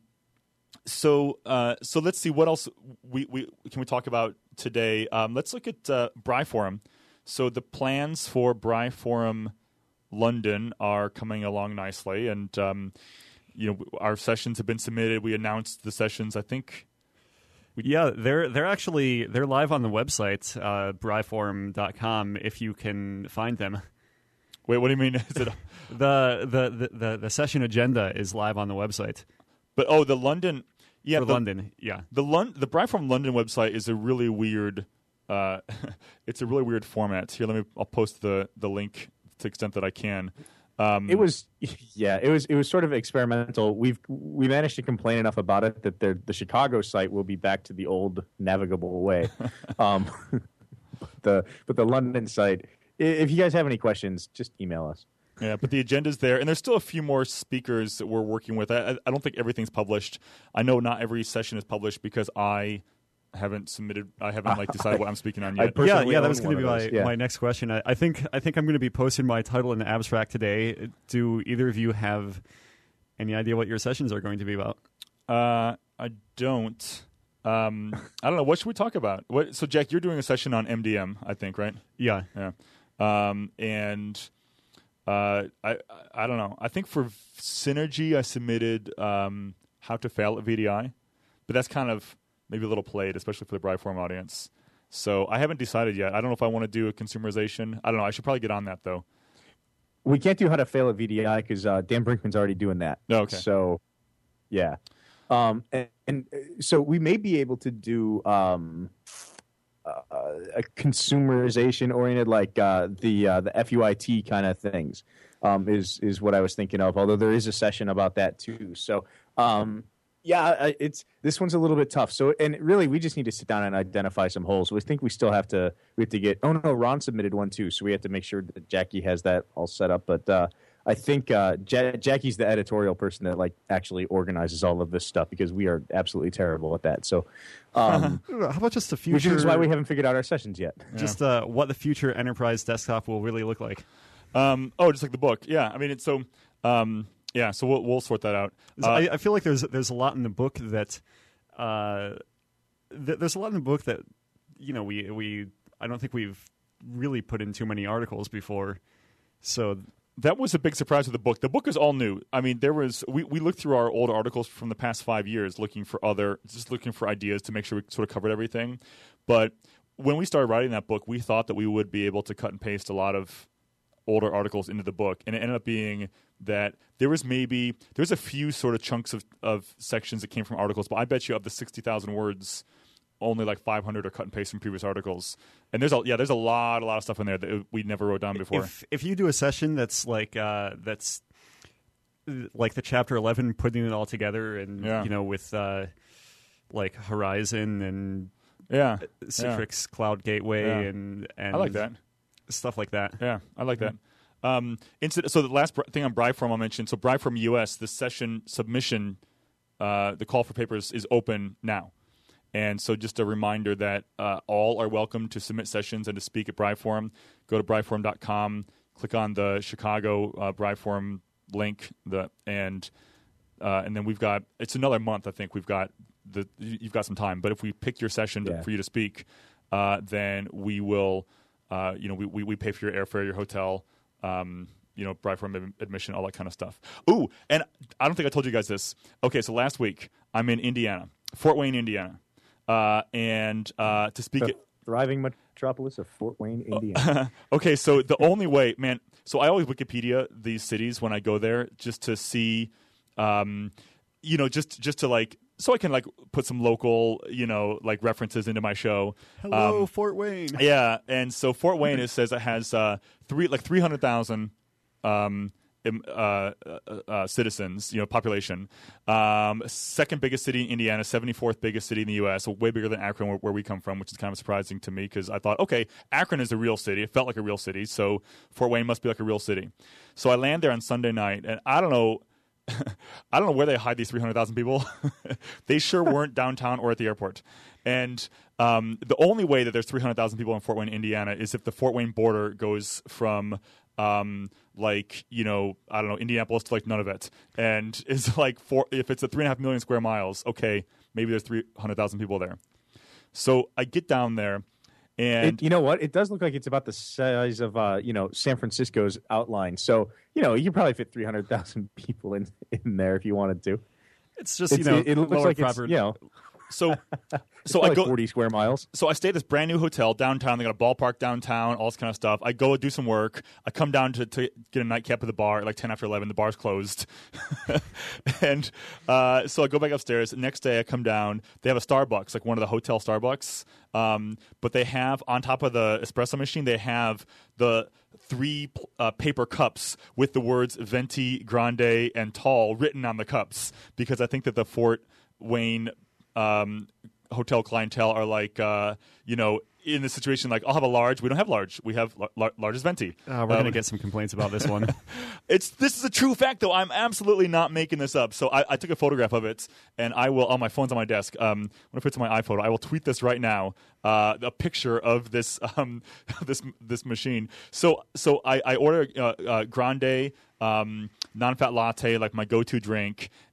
so uh, so let's see what else we, we can we talk about today. Um, let's look at uh, BriForum. So the plans for BriForum London are coming along nicely, and um, you know, our sessions have been submitted. We announced the sessions, I think. We, yeah, they're they're actually they're live on the website, uh, briforum dot com, if you can find them. Wait, what do you mean? Is it? the, the, the, the, the session agenda is live on the website. But oh, the London, yeah, For the, London, yeah. The Lon- the BriForum London website is a really weird. Uh, it's a really weird format. Here, let me. I'll post the the link to the extent that I can. Um, It was, yeah, it was it was sort of experimental. We've we managed to complain enough about it that the the Chicago site will be back to the old navigable way. um, but the but the London site, i- if you guys have any questions, just email us. Yeah, but the agenda's there, and there's still a few more speakers that we're working with. I, I don't think everything's published. I know not every session is published because I haven't submitted. I haven't like decided what I'm speaking on I yet. per- Yeah, personally yeah, that own was going to one be of my, those, yeah. my next question. I, I think I think I'm going to be posting my title in the abstract today. Do either of you have any idea what your sessions are going to be about? Uh, I don't. Um, I don't know. What should we talk about? What? So, Jack, you're doing a session on M D M, I think, right? Yeah. Yeah. Um, and uh, I, I don't know. I think for Synergy, I submitted um, how to fail at V D I, but that's kind of maybe a little played, especially for the Brideform audience. So I haven't decided yet. I don't know if I want to do a consumerization. I don't know. I should probably get on that, though. We can't do how to fail at V D I because uh, Dan Brinkman's already doing that. Oh, okay. So, yeah. Um, and, and so we may be able to do um, uh, a consumerization oriented, like uh, the uh, the F U I T kind of things. Um, is is what I was thinking of. Although there is a session about that too. So, um, yeah, it's this one's a little bit tough. So, and really, we just need to sit down and identify some holes. We think we still have to we have to get. Oh no, Ron submitted one too. So we have to make sure that Jackie has that all set up. But uh, I think uh, ja- Jackie's the editorial person that like actually organizes all of this stuff because we are absolutely terrible at that. So, um, How about just the future? which is why we haven't figured out our sessions yet. Just uh, what the future enterprise desktop will really look like. Um, oh, just like the book. Yeah. I mean, it's so. Um, yeah. So we'll we'll sort that out. Uh, I, I feel like there's there's a lot in the book that uh, th- there's a lot in the book that you know we we I don't think we've really put in too many articles before. So. That was a big surprise with the book. The book is all new. I mean, there was we, we looked through our old articles from the past five years, looking for other, just looking for ideas to make sure we sort of covered everything. But when we started writing that book, we thought that we would be able to cut and paste a lot of older articles into the book, and it ended up being that there was maybe there's a few sort of chunks of, of sections that came from articles, but I bet you of the sixty thousand words, only like five hundred are cut and paste from previous articles. And there's a yeah, there's a lot, a lot of stuff in there that we never wrote down before. If if you do a session that's like uh, that's like the chapter eleven, putting it all together, and Yeah. you know with uh, like Horizon and yeah, Citrix Cloud Gateway Yeah. and and I like that. stuff like that. Yeah, I like that. Um, inci- so the last br- thing on Brideform I'll mention. So Brideform U S, the session submission, uh, the call for papers is open now. And so just a reminder that uh, all are welcome to submit sessions and to speak at Brideform. Go to brideform dot com, click on the Chicago uh, Brideform link, the and uh, and then we've got, it's another month, I think. We've got, the you've got some time. But if we pick your session to, Yeah. for you to speak, uh, then we will, uh, you know, we, we, we pay for your airfare, your hotel, um, you know, Brideform ad- admission, all that kind of stuff. Ooh, and I don't think I told you guys this. Okay, so last week, I'm in Indiana, Fort Wayne, Indiana. Uh, and uh, to speak The at thriving metropolis of Fort Wayne, Indiana. okay, so the only way, man. So I always Wikipedia these cities when I go there, just to see, um, you know, just just to like, so I can like put some local, you know, like references into my show. Hello, Um, Fort Wayne. Yeah, and so Fort Wayne it says it has uh, three like three hundred thousand. Um, im- uh, uh, uh, citizens, you know, population. Um, second biggest city in Indiana, seventy-fourth biggest city in the U S, so way bigger than Akron, where, where we come from, which is kind of surprising to me because I thought, okay, Akron is a real city. It felt like a real city, so Fort Wayne must be like a real city. So I land there on Sunday night, and I don't know, I don't know where they hide these three hundred thousand people. They sure weren't downtown or at the airport. And um, the only way that there's three hundred thousand people in Fort Wayne, Indiana, is if the Fort Wayne border goes from um, like, you know, I don't know, Indianapolis to like none of it. And it's like, four, if it's a three and a half million square miles, okay, maybe there's three hundred thousand people there. So I get down there, and It, you know what? It does look like it's about the size of uh, you know, San Francisco's outline. So you know, you could probably fit three hundred thousand people in in there if you wanted to. It's just It's, you know, it, it looks lower like proper. it's you know, so it's so I probably go. forty square miles. So I stay at this brand new hotel downtown. They got a ballpark downtown, all this kind of stuff. I go do some work. I come down to, to get a nightcap at the bar at like ten after eleven. The bar's closed. And uh, so I go back upstairs. Next day I come down. They have a Starbucks, like one of the hotel Starbucks. Um, but they have, on top of the espresso machine, they have the three uh, paper cups with the words Venti, Grande, and Tall written on the cups. Because I think that the Fort Wayne um, hotel clientele are like, uh, you know, in this situation, like, I'll have a large. We don't have large. We have lar- large as Venti. Uh, we're Um, gonna get some complaints about this one. It's this is a true fact, though. I'm absolutely not making this up. So I, I took a photograph of it, and I will. On my phone's on my desk. Um, when I put it to my iPhoto, I will tweet this right now. Uh, a picture of this um this this machine. So so I I order uh, uh, grande um, non-fat latte, like my go-to drink,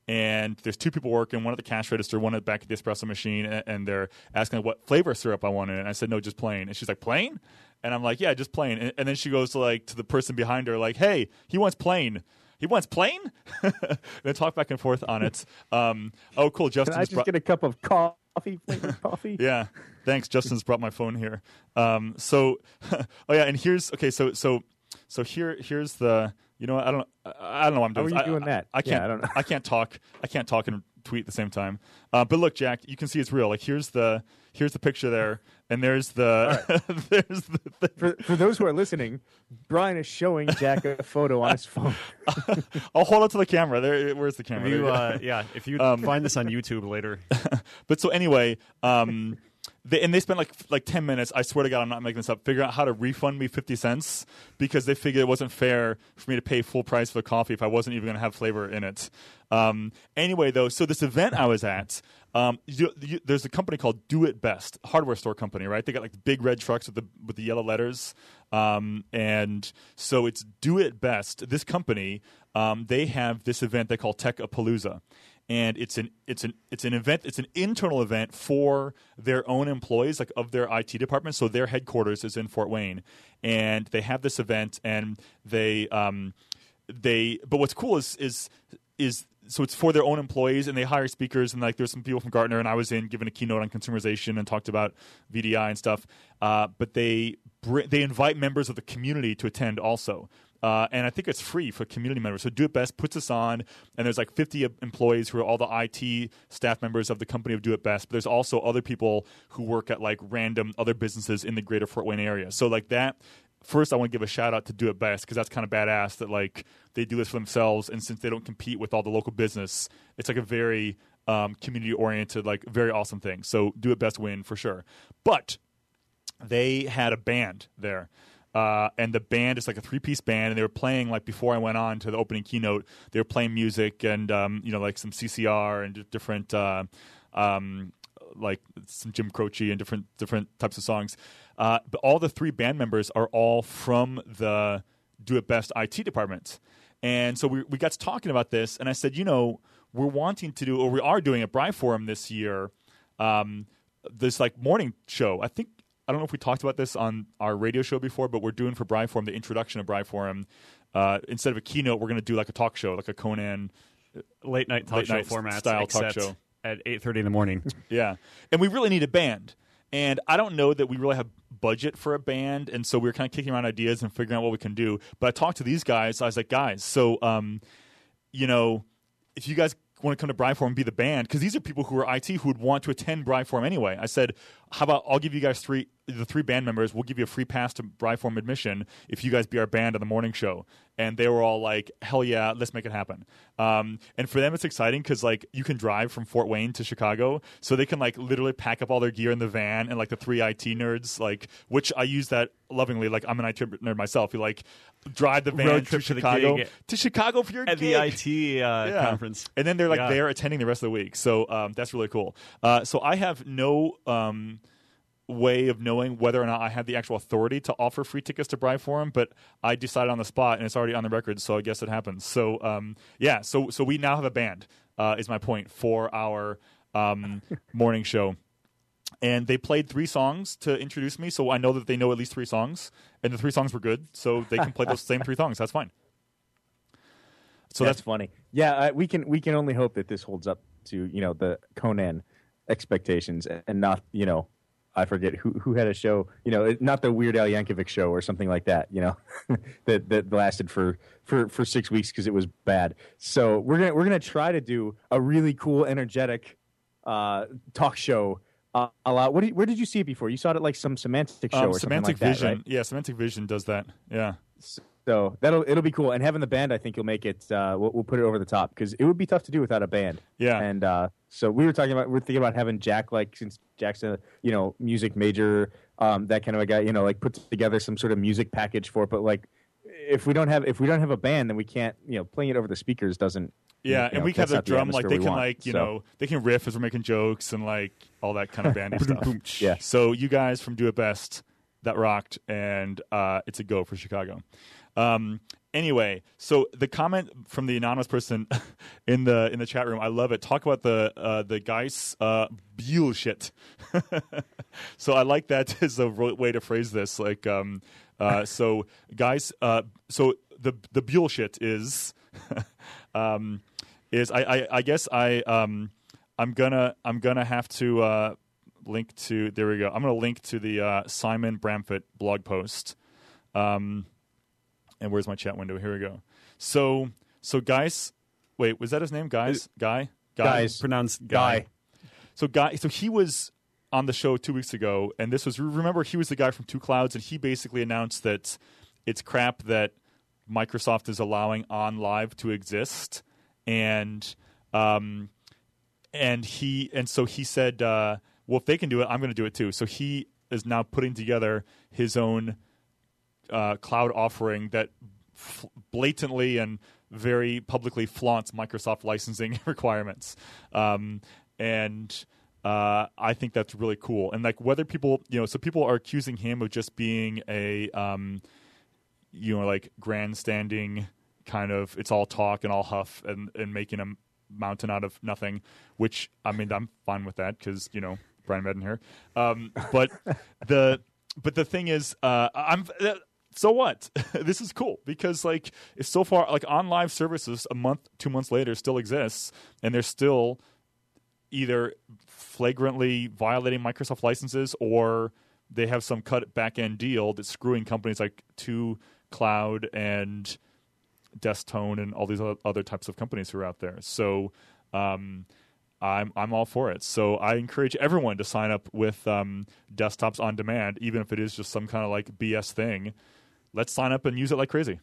and there's two people working, one at the cash register, one at the back of the espresso machine, and, and they're asking what flavor syrup I wanted, and I said no, just plain. And she's like, plain? And I'm like, yeah, just plain. And, and then she goes to like to the person behind her, like, hey, he wants plain. He wants plain? And then talk back and forth on it. Um, oh, cool. Justin's Can I just brought- get a cup of coffee, flavored coffee? Yeah, thanks. Justin's brought my phone here. Um, so, oh yeah, and here's okay. So, so, so here, here's the. You know, what, I don't. I, I don't know. What I'm How doing. are you I, doing that? I, I can't. Yeah, I don't know. I can't talk. I can't talk and tweet at the same time. Uh, but look, Jack, you can see it's real. Like here's the here's the picture there, and there's the right. there's the thing. For, for those who are listening, Brian is showing Jack a photo on his phone. I'll hold it to the camera. There, where's the camera? If you, There you go. uh, yeah, if you Um, find this on YouTube later. But so anyway, um, they, and they spent like like ten minutes. I swear to God, I'm not making this up. Figure out how to refund me fifty cents because they figured it wasn't fair for me to pay full price for the coffee if I wasn't even going to have flavor in it. Um, anyway, though, so this event I was at, um, you, you, there's a company called Do It Best, hardware store company, right? They got like big red trucks with the with the yellow letters, um, and so it's Do It Best. This company, um, they have this event they call Tech-a-Palooza. And it's an it's an it's an event. It's an internal event for their own employees, like of their I T department. So their headquarters is in Fort Wayne, and they have this event. And they um, they. But what's cool is is is so it's for their own employees, and they hire speakers. And like there's some people from Gartner, and I was in giving a keynote on consumerization and talked about V D I and stuff. Uh, but they br- they invite members of the community to attend also. Uh, and I think it's free for community members. So Do It Best puts us on, and there's like fifty employees who are all the I T staff members of the company of Do It Best. But there's also other people who work at like random other businesses in the greater Fort Wayne area. So like that, first I want to give a shout out to Do It Best because that's kind of badass that like they do this for themselves. And since they don't compete with all the local business, it's like a very um, community oriented, like very awesome thing. So Do It Best win for sure. But they had a band there. Uh, and the band is like a three-piece band, and they were playing like before I went on to the opening keynote. They were playing music and um, you know like some C C R and different uh, um, like some Jim Croce and different different types of songs. Uh, but all the three band members are all from the Do It Best I T department, and so we we got to talking about this, and I said, you know, we're wanting to do, or we are doing at Bri Forum this year, um, this like morning show. I think. I don't know if we talked about this on our radio show before, but we're doing for Bri Forum the introduction of Bri Forum. Uh, instead of a keynote, we're going to do like a talk show, like a Conan Late night talk late show night format style talk except show at eight thirty in the morning. Yeah, and we really need a band. And I don't know that we really have budget for a band, and so we were kind of kicking around ideas and figuring out what we can do. But I talked to these guys. I was like, guys, so um, you know, if you guys want to come to Bri Forum and be the band, because these are people who are I T who would want to attend Bri Forum anyway. I said, how about I'll give you guys three, the three band members, we'll give you a free pass to Bri Forum admission if you guys be our band on the morning show. And they were all like, hell yeah, let's make it happen. Um, and for them, it's exciting because like you can drive from Fort Wayne to Chicago, so they can like literally pack up all their gear in the van, and like the three I T nerds, like which I use that lovingly. Like I'm an I T nerd myself. You like drive the van Road to trip to the Chicago gig to Chicago for your At gig. the I T uh, Yeah. conference. And then they're like Yeah. there attending the rest of the week. So um, that's really cool. Uh, so I have no um, way of knowing whether or not I have the actual authority to offer free tickets to Bri Forum, but I decided on the spot, and it's already on the record, so I guess it happens. So um, yeah, so so we now have a band, uh, is my point, for our um, morning show. And they played three songs to introduce me, so I know that they know at least three songs, and the three songs were good, so they can play those same three songs. That's fine. So that's, that's funny. Yeah, uh, we can we can only hope that this holds up to you know the Conan expectations and not you know I forget who who had a show you know not the Weird Al Yankovic show or something like that you know that that lasted for for for six weeks because it was bad. So we're gonna we're gonna try to do a really cool, energetic uh, talk show. Uh, a lot. What did, where did you see it before? You saw it at like some Semantic show um, or Semantic something like Vision. that, right? Yeah, Semantic Vision does that. Yeah. So that'll it'll be cool, and having the band, I think you'll make it. Uh, we'll, we'll put it over the top because it would be tough to do without a band. Yeah. And uh, so we were talking about we're thinking about having Jack, like since Jack's a you know music major, um, that kind of a guy, you know, like put together some sort of music package for it. But like, if we don't have if we don't have a band, then we can't you know playing it over the speakers doesn't. Yeah, you and know, we can have that's the not the drum, like atmosphere they we can want. like, you So- know, they can riff as we're making jokes and like all that kind of bandy stuff. Yeah. So you guys from Do It Best, that rocked, and uh, it's a go for Chicago. Um, Anyway, so the comment from the anonymous person in the in the chat room, I love it. Talk about the uh, the Geis uh, bullshit. So I like that as a way to phrase this. Like, um, uh, so guys, uh, so the the bullshit is, um, is I, I I guess I um I'm gonna I'm gonna have to uh, link to there we go. I'm gonna link to the uh, Simon Bramford blog post. Um. And where's my chat window? Here we go. So, so guys, wait, was that his name? Guys, guy, guy, Guys, pronounced Guy. guy. So, guy. So he was on the show two weeks ago, and this was remember he was the guy from Two Clouds, and he basically announced that it's crap that Microsoft is allowing on live to exist, and um, and he and so he said, uh, well, if they can do it, I'm going to do it too. So he is now putting together his own. Uh, cloud offering that f- blatantly and very publicly flaunts Microsoft licensing requirements, um, and uh, I think that's really cool. And like whether people, you know, so people are accusing him of just being a, um, you know, like grandstanding kind of it's all talk and all huff and, and making a mountain out of nothing. Which I mean, I'm fine with that because you know Brian Madden here. Um, but the but the thing is, uh, I'm. Uh, So what? This is cool because like if so far like on live services a month, two months later still exists and they're still either flagrantly violating Microsoft licenses or they have some cut back end deal that's screwing companies like Two Cloud and Desktone and all these other types of companies who are out there. So um, I'm I'm all for it. So I encourage everyone to sign up with um, desktops on demand, even if it is just some kind of like B S thing. Let's sign up and use it like crazy.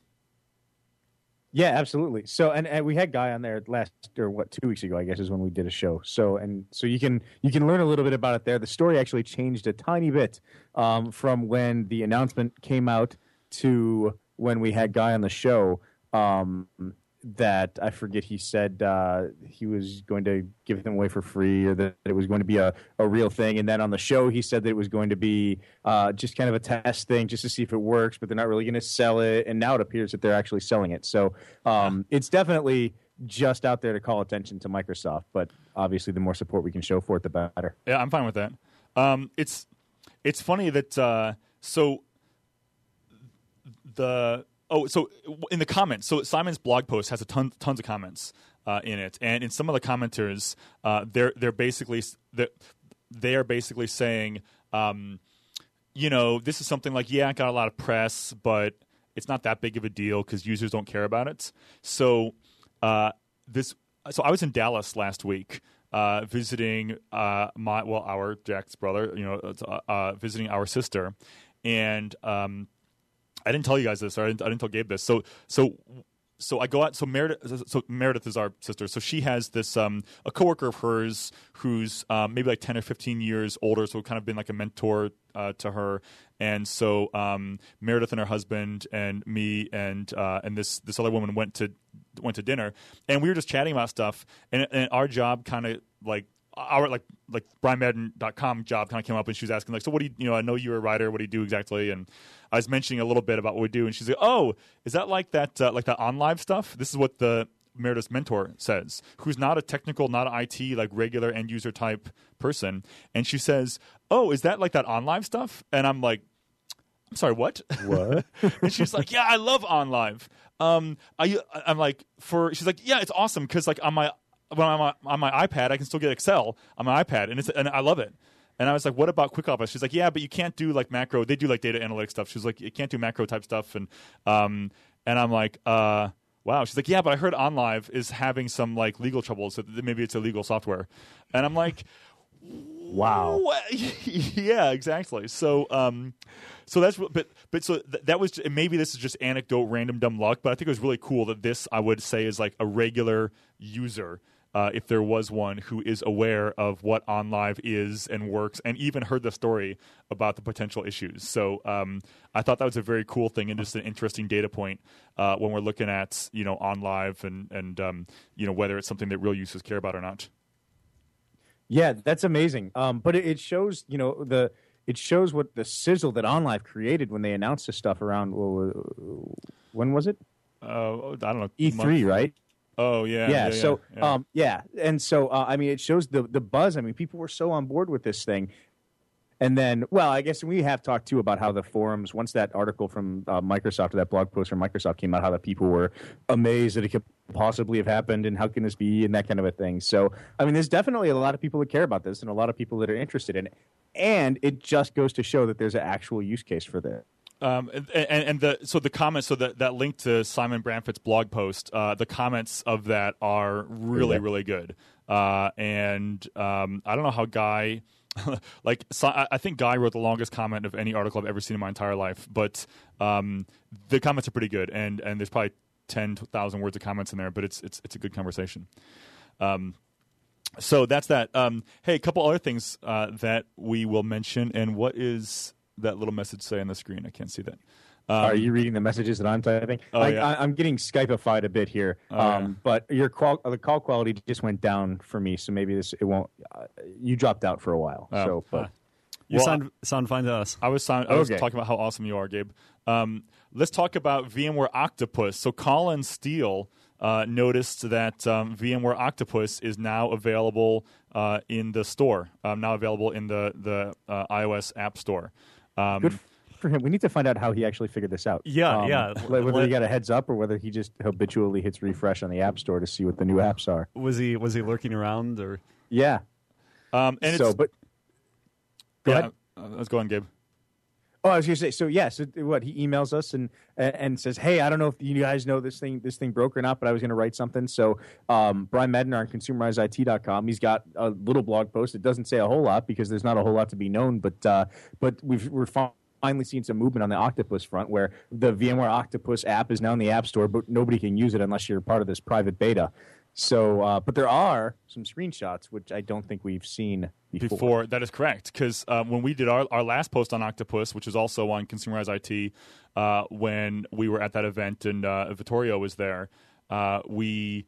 Yeah, absolutely. So, and, and we had Guy on there last, or what, two weeks ago, I guess, is when we did a show. So, and so you can you can learn a little bit about it there. The story actually changed a tiny bit um, from when the announcement came out to when we had Guy on the show. Um, that I forget he said uh, he was going to give them away for free or that it was going to be a, a real thing. And then on the show, he said that it was going to be uh, just kind of a test thing just to see if it works, but they're not really going to sell it. And now it appears that they're actually selling it. So um, it's definitely just out there to call attention to Microsoft. But obviously, the more support we can show for it, the better. Yeah, I'm fine with that. Um, it's it's funny that uh, so the oh so in the comments, so Simon's blog post has a ton tons of comments uh, in it, and in some of the commenters, uh, they're they're basically they're, they are basically saying, um, you know, this is something like yeah, it got a lot of press, but it's not that big of a deal because users don't care about it. So uh, this so I was in Dallas last week. Uh, visiting uh, my well, our Jack's brother, you know, uh, uh, visiting our sister, and um, I didn't tell you guys this, or I didn't, I didn't tell Gabe this. So, so, so I go out. So Meredith, so Meredith is our sister. So she has this um, a coworker of hers who's um, maybe like ten or fifteen years older. So kind of been like a mentor uh, to her. And so um, Meredith and her husband and me and uh, and this this other woman went to went to dinner, and we were just chatting about stuff. And, and our job kind of like our like like Brian Madden dot com job kind of came up, and she was asking like, so what do you you know? I know you're a writer. What do you do exactly? And I was mentioning a little bit about what we do, and she's like, oh, is that like that uh, like that on live stuff? This is what the Meredith's mentor says, who's not a technical, not an I T, like regular end user type person. And she says, oh, is that like that on live stuff? And I'm like, I'm sorry, what? What? And she's like, yeah, I love on live. Um, I, I'm like, for, she's like, yeah, it's awesome. Cause like on my, when I'm on, on my iPad, I can still get Excel on my iPad and it's, and I love it. And I was like, what about QuickOffice? She's like, yeah, but you can't do like macro. They do like data analytics stuff. She's like, you can't do macro type stuff. And, um, and I'm like, uh, wow. She's like, yeah, but I heard OnLive is having some like legal troubles, so maybe it's illegal software. And I'm like, wow. Yeah, exactly. So, um, so that's but but so th- that was maybe this is just anecdote, random dumb luck, but I think it was really cool that this I would say is like a regular user. Uh, if there was one who is aware of what OnLive is and works, and even heard the story about the potential issues. So um, I thought that was a very cool thing and just an interesting data point uh, when we're looking at you know OnLive and and um, you know whether it's something that real users care about or not. Yeah, that's amazing. Um, but it, it shows you know the it shows what the sizzle that OnLive created when they announced this stuff around. Well, when was it? uh, I don't know. E three, month. right? Oh yeah, yeah, yeah. so yeah, yeah. um yeah, and so uh, I mean, it shows the the buzz. I mean, people were so on board with this thing, and then, well, I guess we have talked too about how the forums, once that article from uh, Microsoft or that blog post from Microsoft came out, how the people were amazed that it could possibly have happened and how can this be and that kind of a thing. So I mean, there's definitely a lot of people that care about this and a lot of people that are interested in it, and it just goes to show that there's an actual use case for this. Um, and, and, and the so the comments, so that, that link to Simon Branfit's blog post, uh, the comments of that are really, Yeah. really good. Uh, and um, I don't know how Guy, like, so I I think Guy wrote the longest comment of any article I've ever seen in my entire life. But um, the comments are pretty good, and, and there's probably ten thousand words of comments in there. But it's it's it's a good conversation. Um, so that's that. Um, hey, a couple other things uh, that we will mention, and what is that little message say on the screen? I can't see that. Um, Are you reading the messages that I'm typing? Oh, I, yeah. I, I'm getting Skypeified a bit here, Oh, um, yeah. but your qual- the call quality just went down for me, so maybe this it won't. Uh, you dropped out for a while, Oh, so but huh. You Well, sound sound fine to us. I was sound, I was Okay. talking about how awesome you are, Gabe. Um, let's talk about VMware Octopus. So Colin Steele uh, noticed that um, VMware Octopus is now available uh, in the store. Um, now available in the the uh, iOS App Store. Um, good for him. We need to find out how he actually figured this out. Yeah, Um, yeah. Whether Let- he got a heads up or whether he just habitually hits refresh on the App Store to see what the new apps are. Was he was he lurking around or? Yeah. um, and so, it's, but go yeah, ahead. uh, let's go on, Gabe. Oh, I was going to say. So, yes. Yeah, so what he emails us and and says, "Hey, I don't know if you guys know this thing this thing broke or not, but I was going to write something." So, um, Brian Mednar on consumerize I T dot com, he's got a little blog post. It doesn't say a whole lot because there's not a whole lot to be known, but uh, but we've we're finally seeing some movement on the Octopus front, where the VMware Octopus app is now in the App Store, but nobody can use it unless you're part of this private beta. So, uh, but there are some screenshots which I don't think we've seen before. Before that is correct, because um, when we did our, our last post on Octopus, which was also on Consumerize I T, uh, when we were at that event and uh, Vittorio was there, uh, we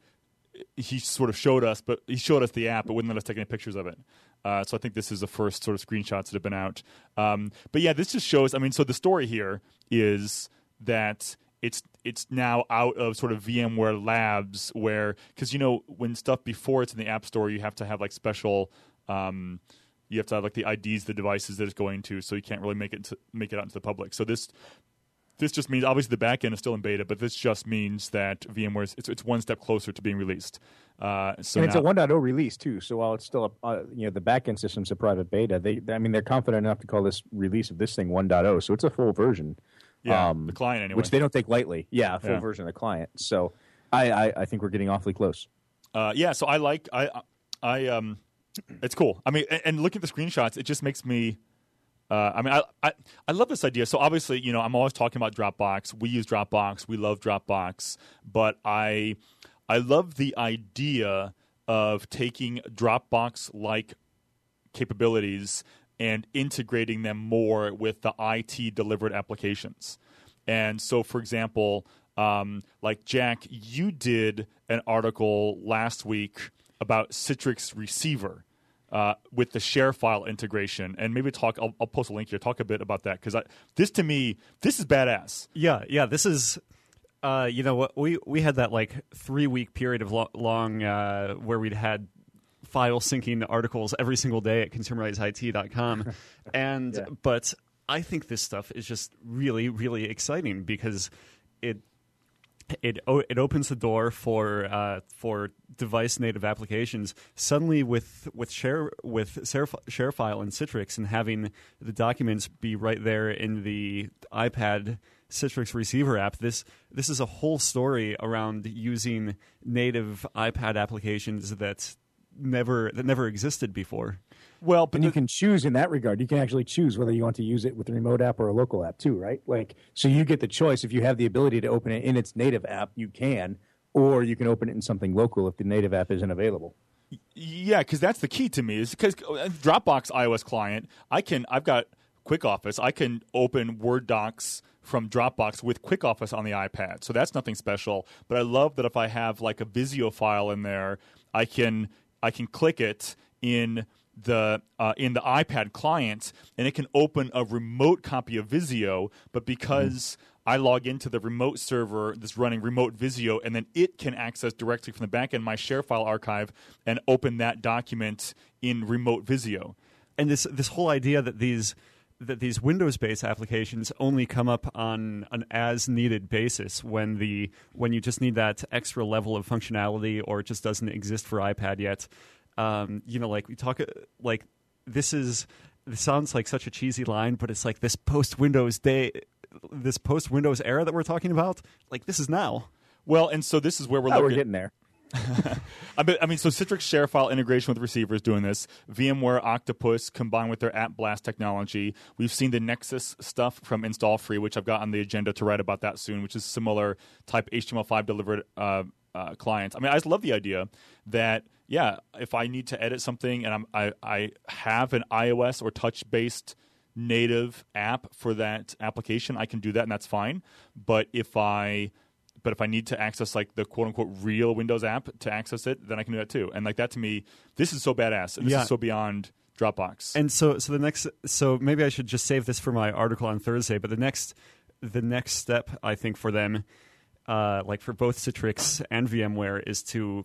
he sort of showed us, but he showed us the app, but wouldn't let us take any pictures of it. Uh, so I think this is the first sort of screenshots that have been out. Um, but yeah, this just shows. I mean, so the story here is that it's it's now out of sort of VMware Labs, where because you know when stuff before it's in the App Store, you have to have like special. Um, you have to have like the I Ds, the devices that it's going to, so you can't really make it to, make it out into the public. So this this just means obviously the back end is still in beta, but this just means that VMware's it's it's one step closer to being released. Uh, so and it's now, a one point oh release too. So while it's still a uh, you know the backend system's a private beta, they I mean they're confident enough to call this release of this thing one point oh. So it's a full version. yeah, um, the client anyway. which they don't take lightly. Yeah, a full Yeah. version of the client. So I, I, I think we're getting awfully close. Uh, yeah, so I like I I um, it's cool. I mean, and, and looking at the screenshots, it just makes me. Uh, I mean, I, I I love this idea. So obviously, you know, I'm always talking about Dropbox. We use Dropbox. We love Dropbox. But I I love the idea of taking Dropbox-like capabilities and integrating them more with the I T delivered applications. And so, for example, um, like Jack, you did an article last week about Citrix Receiver uh, with the share file integration, and maybe talk. I'll, I'll post a link here. Talk a bit about that because this, to me, this is badass. Yeah, yeah. This is, uh, you know, what we we had that like three week period of lo- long uh, where we'd had file syncing articles every single day at consumerize I T dot com, and Yeah. but I think this stuff is just really really exciting because it. It o- it opens the door for uh, for device native applications. Suddenly, with with share with ShareFile and Citrix, and having the documents be right there in the iPad Citrix Receiver app, this this is a whole story around using native iPad applications that never that never existed before. Well, but And you the- can choose in that regard. You can actually choose whether you want to use it with a remote app or a local app too, right? Like, so you get the choice. If you have the ability to open it in its native app, you can, or you can open it in something local if the native app isn't available. yeah, because that's the key to me. Is because Dropbox iOS client, I can. I've got QuickOffice. I can open Word docs from Dropbox with QuickOffice on the iPad. So that's nothing special. But I love that if I have like a Visio file in there, I can I can click it in the uh, in the iPad client, and it can open a remote copy of Visio. But because mm-hmm. I log into the remote server that's running remote Visio, and then it can access directly from the backend my share file archive and open that document in remote Visio. And this this whole idea that these that these Windows-based applications only come up on an as-needed basis when the when you just need that extra level of functionality, or it just doesn't exist for iPad yet. Um, you know, like we talk, like this is this sounds like such a cheesy line, but it's like this post-Windows day, this post-Windows era that we're talking about. Like this is now. Well, and so this is where we're oh, looking. we're getting there. I mean, I mean, so Citrix share file integration with receivers doing this. VMware Octopus combined with their App Blast technology. We've seen the Nexus stuff from Install Free, which I've got on the agenda to write about that soon, which is similar type H T M L five delivered uh, uh, clients. I mean, I just love the idea that, yeah, if I need to edit something and I'm, I, I have an iOS or touch-based native app for that application, I can do that, and that's fine. But if I... But if I need to access like the quote unquote real Windows app to access it, then I can do that too. And like that to me, this is so badass, and this yeah. is so beyond Dropbox. And so, so the next, so maybe I should just save this for my article on Thursday. But the next, the next step I think for them, uh, like for both Citrix and VMware, is to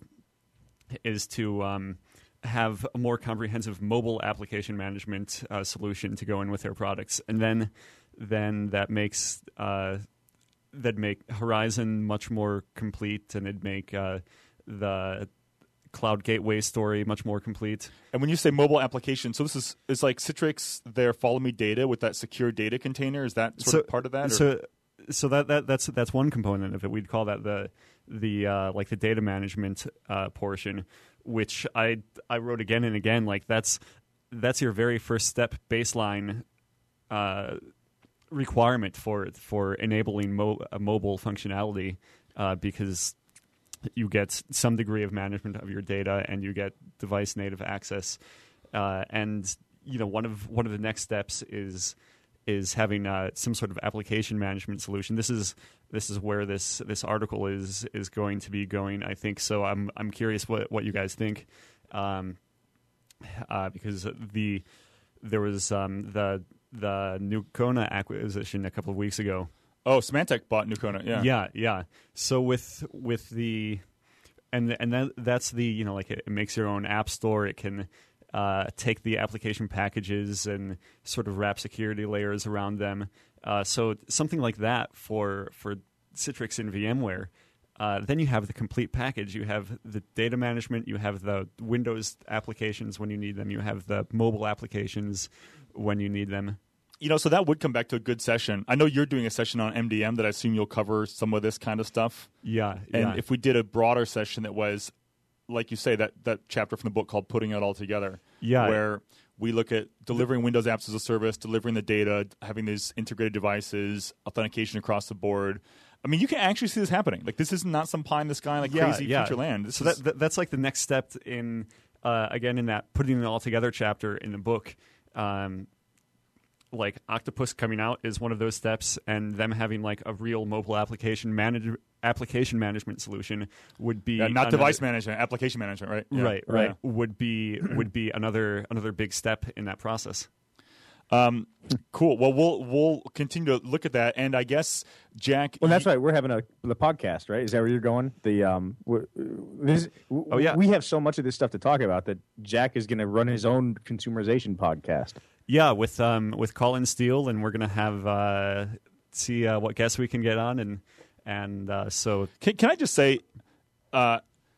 is to um, have a more comprehensive mobile application management uh, solution to go in with their products, and then then that makes. Uh, That'd make Horizon much more complete, and it'd make uh, the Cloud Gateway story much more complete. And when you say mobile application, so this is is like Citrix, their Follow Me data with that secure data container. Is that sort so, of part of that? Or? So, so that, that that's that's one component of it. We'd call that the the uh, like the data management uh, portion, which I I wrote again and again. Like that's that's your very first step baseline. Uh, requirement for for enabling mo- a mobile functionality, uh, because you get some degree of management of your data and you get device native access, uh, and you know one of one of the next steps is is having uh, some sort of application management solution. This is this is where this this article is is going to be going, I think. So I'm I'm curious what what you guys think, um, uh, because the there was um, the the Nucona acquisition a couple of weeks ago. Oh, Symantec bought Nucona. Yeah, yeah, yeah. So with with the and and that that's the you know like it, it makes your own app store. It can uh, take the application packages and sort of wrap security layers around them. Uh, so something like that for for Citrix and VMware. Uh, then you have the complete package. You have the data management. You have the Windows applications when you need them. You have the mobile applications when you need them. You know, so that would come back to a good session. I know you're doing a session on M D M that I assume you'll cover some of this kind of stuff. Yeah. And yeah. if we did a broader session that was, like you say, that, that chapter from the book called Putting It All Together, yeah. where we look at delivering Windows apps as a service, delivering the data, having these integrated devices, authentication across the board. I mean, you can actually see this happening. Like, this is not some pie in the sky, like yeah, crazy yeah. future land. This so is... that, that that's like the next step in, uh, again, in that Putting It All Together chapter in the book. Um, like Octopus coming out is one of those steps, and them having like a real mobile application manage application management solution would be yeah, not another, device management, application management, right? Yeah. Right, right. Yeah. Would be would be another another big step in that process. Um, cool. Well, we'll we'll continue to look at that, and I guess Jack. Well, that's you, right. We're having a the podcast, right? Is that where you're going? The um, this, oh yeah, we have so much of this stuff to talk about that Jack is going to run his own consumerization podcast. Yeah, with um with Colin Steele, and we're going to have uh, see uh, what guests we can get on, and and uh, so can, can I just say, uh,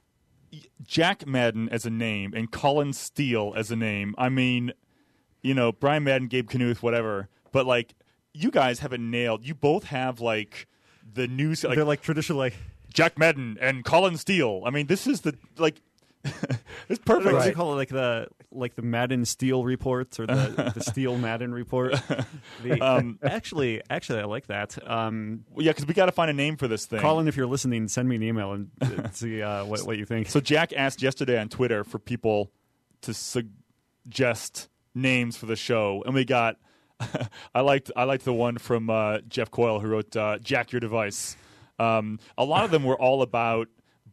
Jack Madden as a name and Colin Steele as a name. I mean. You know, Brian Madden, Gabe Knuth, whatever. But, like, you guys have it nailed. You both have, like, the news. Like, they're, like, traditional, like... Jack Madden and Colin Steele. I mean, this is the, like... it's perfect. What right. do you call it? Like the like the Madden Steele reports or the, the Steele Madden report? The, um, actually, actually, I like that. Um, well, yeah, because we got to find a name for this thing. Colin, if you're listening, send me an email and uh, see uh, what, what you think. So Jack asked yesterday on Twitter for people to suggest... names for the show, and we got I liked I liked the one from uh, Jeff Coyle who wrote uh, Jack Your Device. Um, a lot of them were all about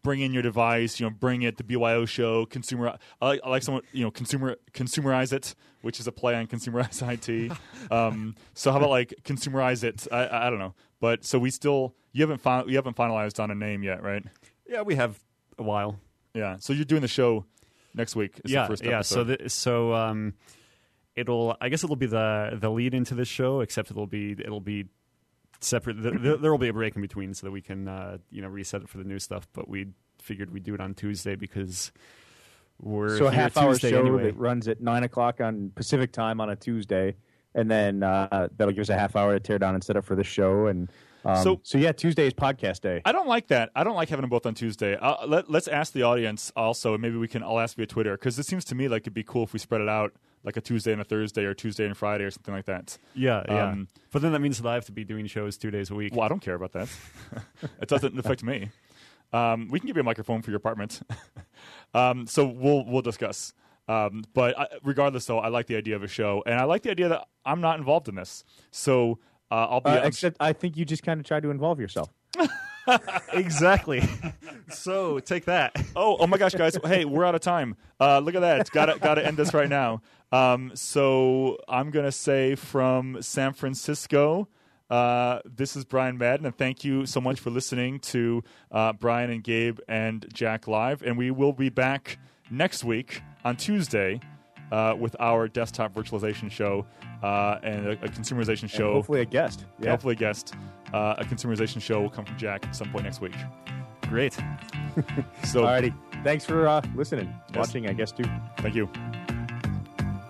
bring in your device, you know, bring it, the B Y O show, consumer. I like, I like someone, you know, consumer consumerize it, which is a play on consumerize I T. um, so how about like consumerize it? I, I don't know, but so we still you haven't fin- you haven't finalized on a name yet, right? Yeah, we have a while. Yeah, so you're doing the show next week. Is yeah, the first yeah. episode. So the, so um, it'll I guess it'll be the the lead into this show, except it'll be it'll be. separate. There, there will be a break in between so that we can, uh, you know, reset it for the new stuff. But we figured we'd do it on Tuesday because we're so a here half hour Tuesday show anyway. that runs at nine o'clock on Pacific time on a Tuesday, and then uh, that'll give us a half hour to tear down and set up for the show. And um, So- so yeah, Tuesday is podcast day. I don't like that. I don't like having them both on Tuesday. Uh, let, let's ask the audience also, and maybe we can. I'll ask via Twitter because it seems to me like it'd be cool if we spread it out, like a Tuesday and a Thursday, or Tuesday and Friday, or something like that. Yeah, yeah. Um, but then that means that I have to be doing shows two days a week. Well, I don't care about that. It doesn't affect me. Um, we can give you a microphone for your apartment. um, so we'll we'll discuss. Um, but I, regardless, though, I like the idea of a show, and I like the idea that I'm not involved in this. So uh, I'll be. Uh, I'm- except I think you just kind of tried to involve yourself. Exactly. So take that. Oh, oh my gosh, guys! Hey, we're out of time. Uh, look at that. Got to got to end this right now. Um, so I'm gonna say from San Francisco. Uh, this is Brian Madden, and thank you so much for listening to uh, Brian and Gabe and Jack Live. And we will be back next week on Tuesday uh, with our desktop virtualization show uh, and a, a consumerization And show. hopefully a guest. Yeah. Hopefully a guest. Uh, a consumerization show will come from Jack at some point next week. Great. So, Alrighty. Thanks for uh, listening, Yes. watching, I guess too. thank you.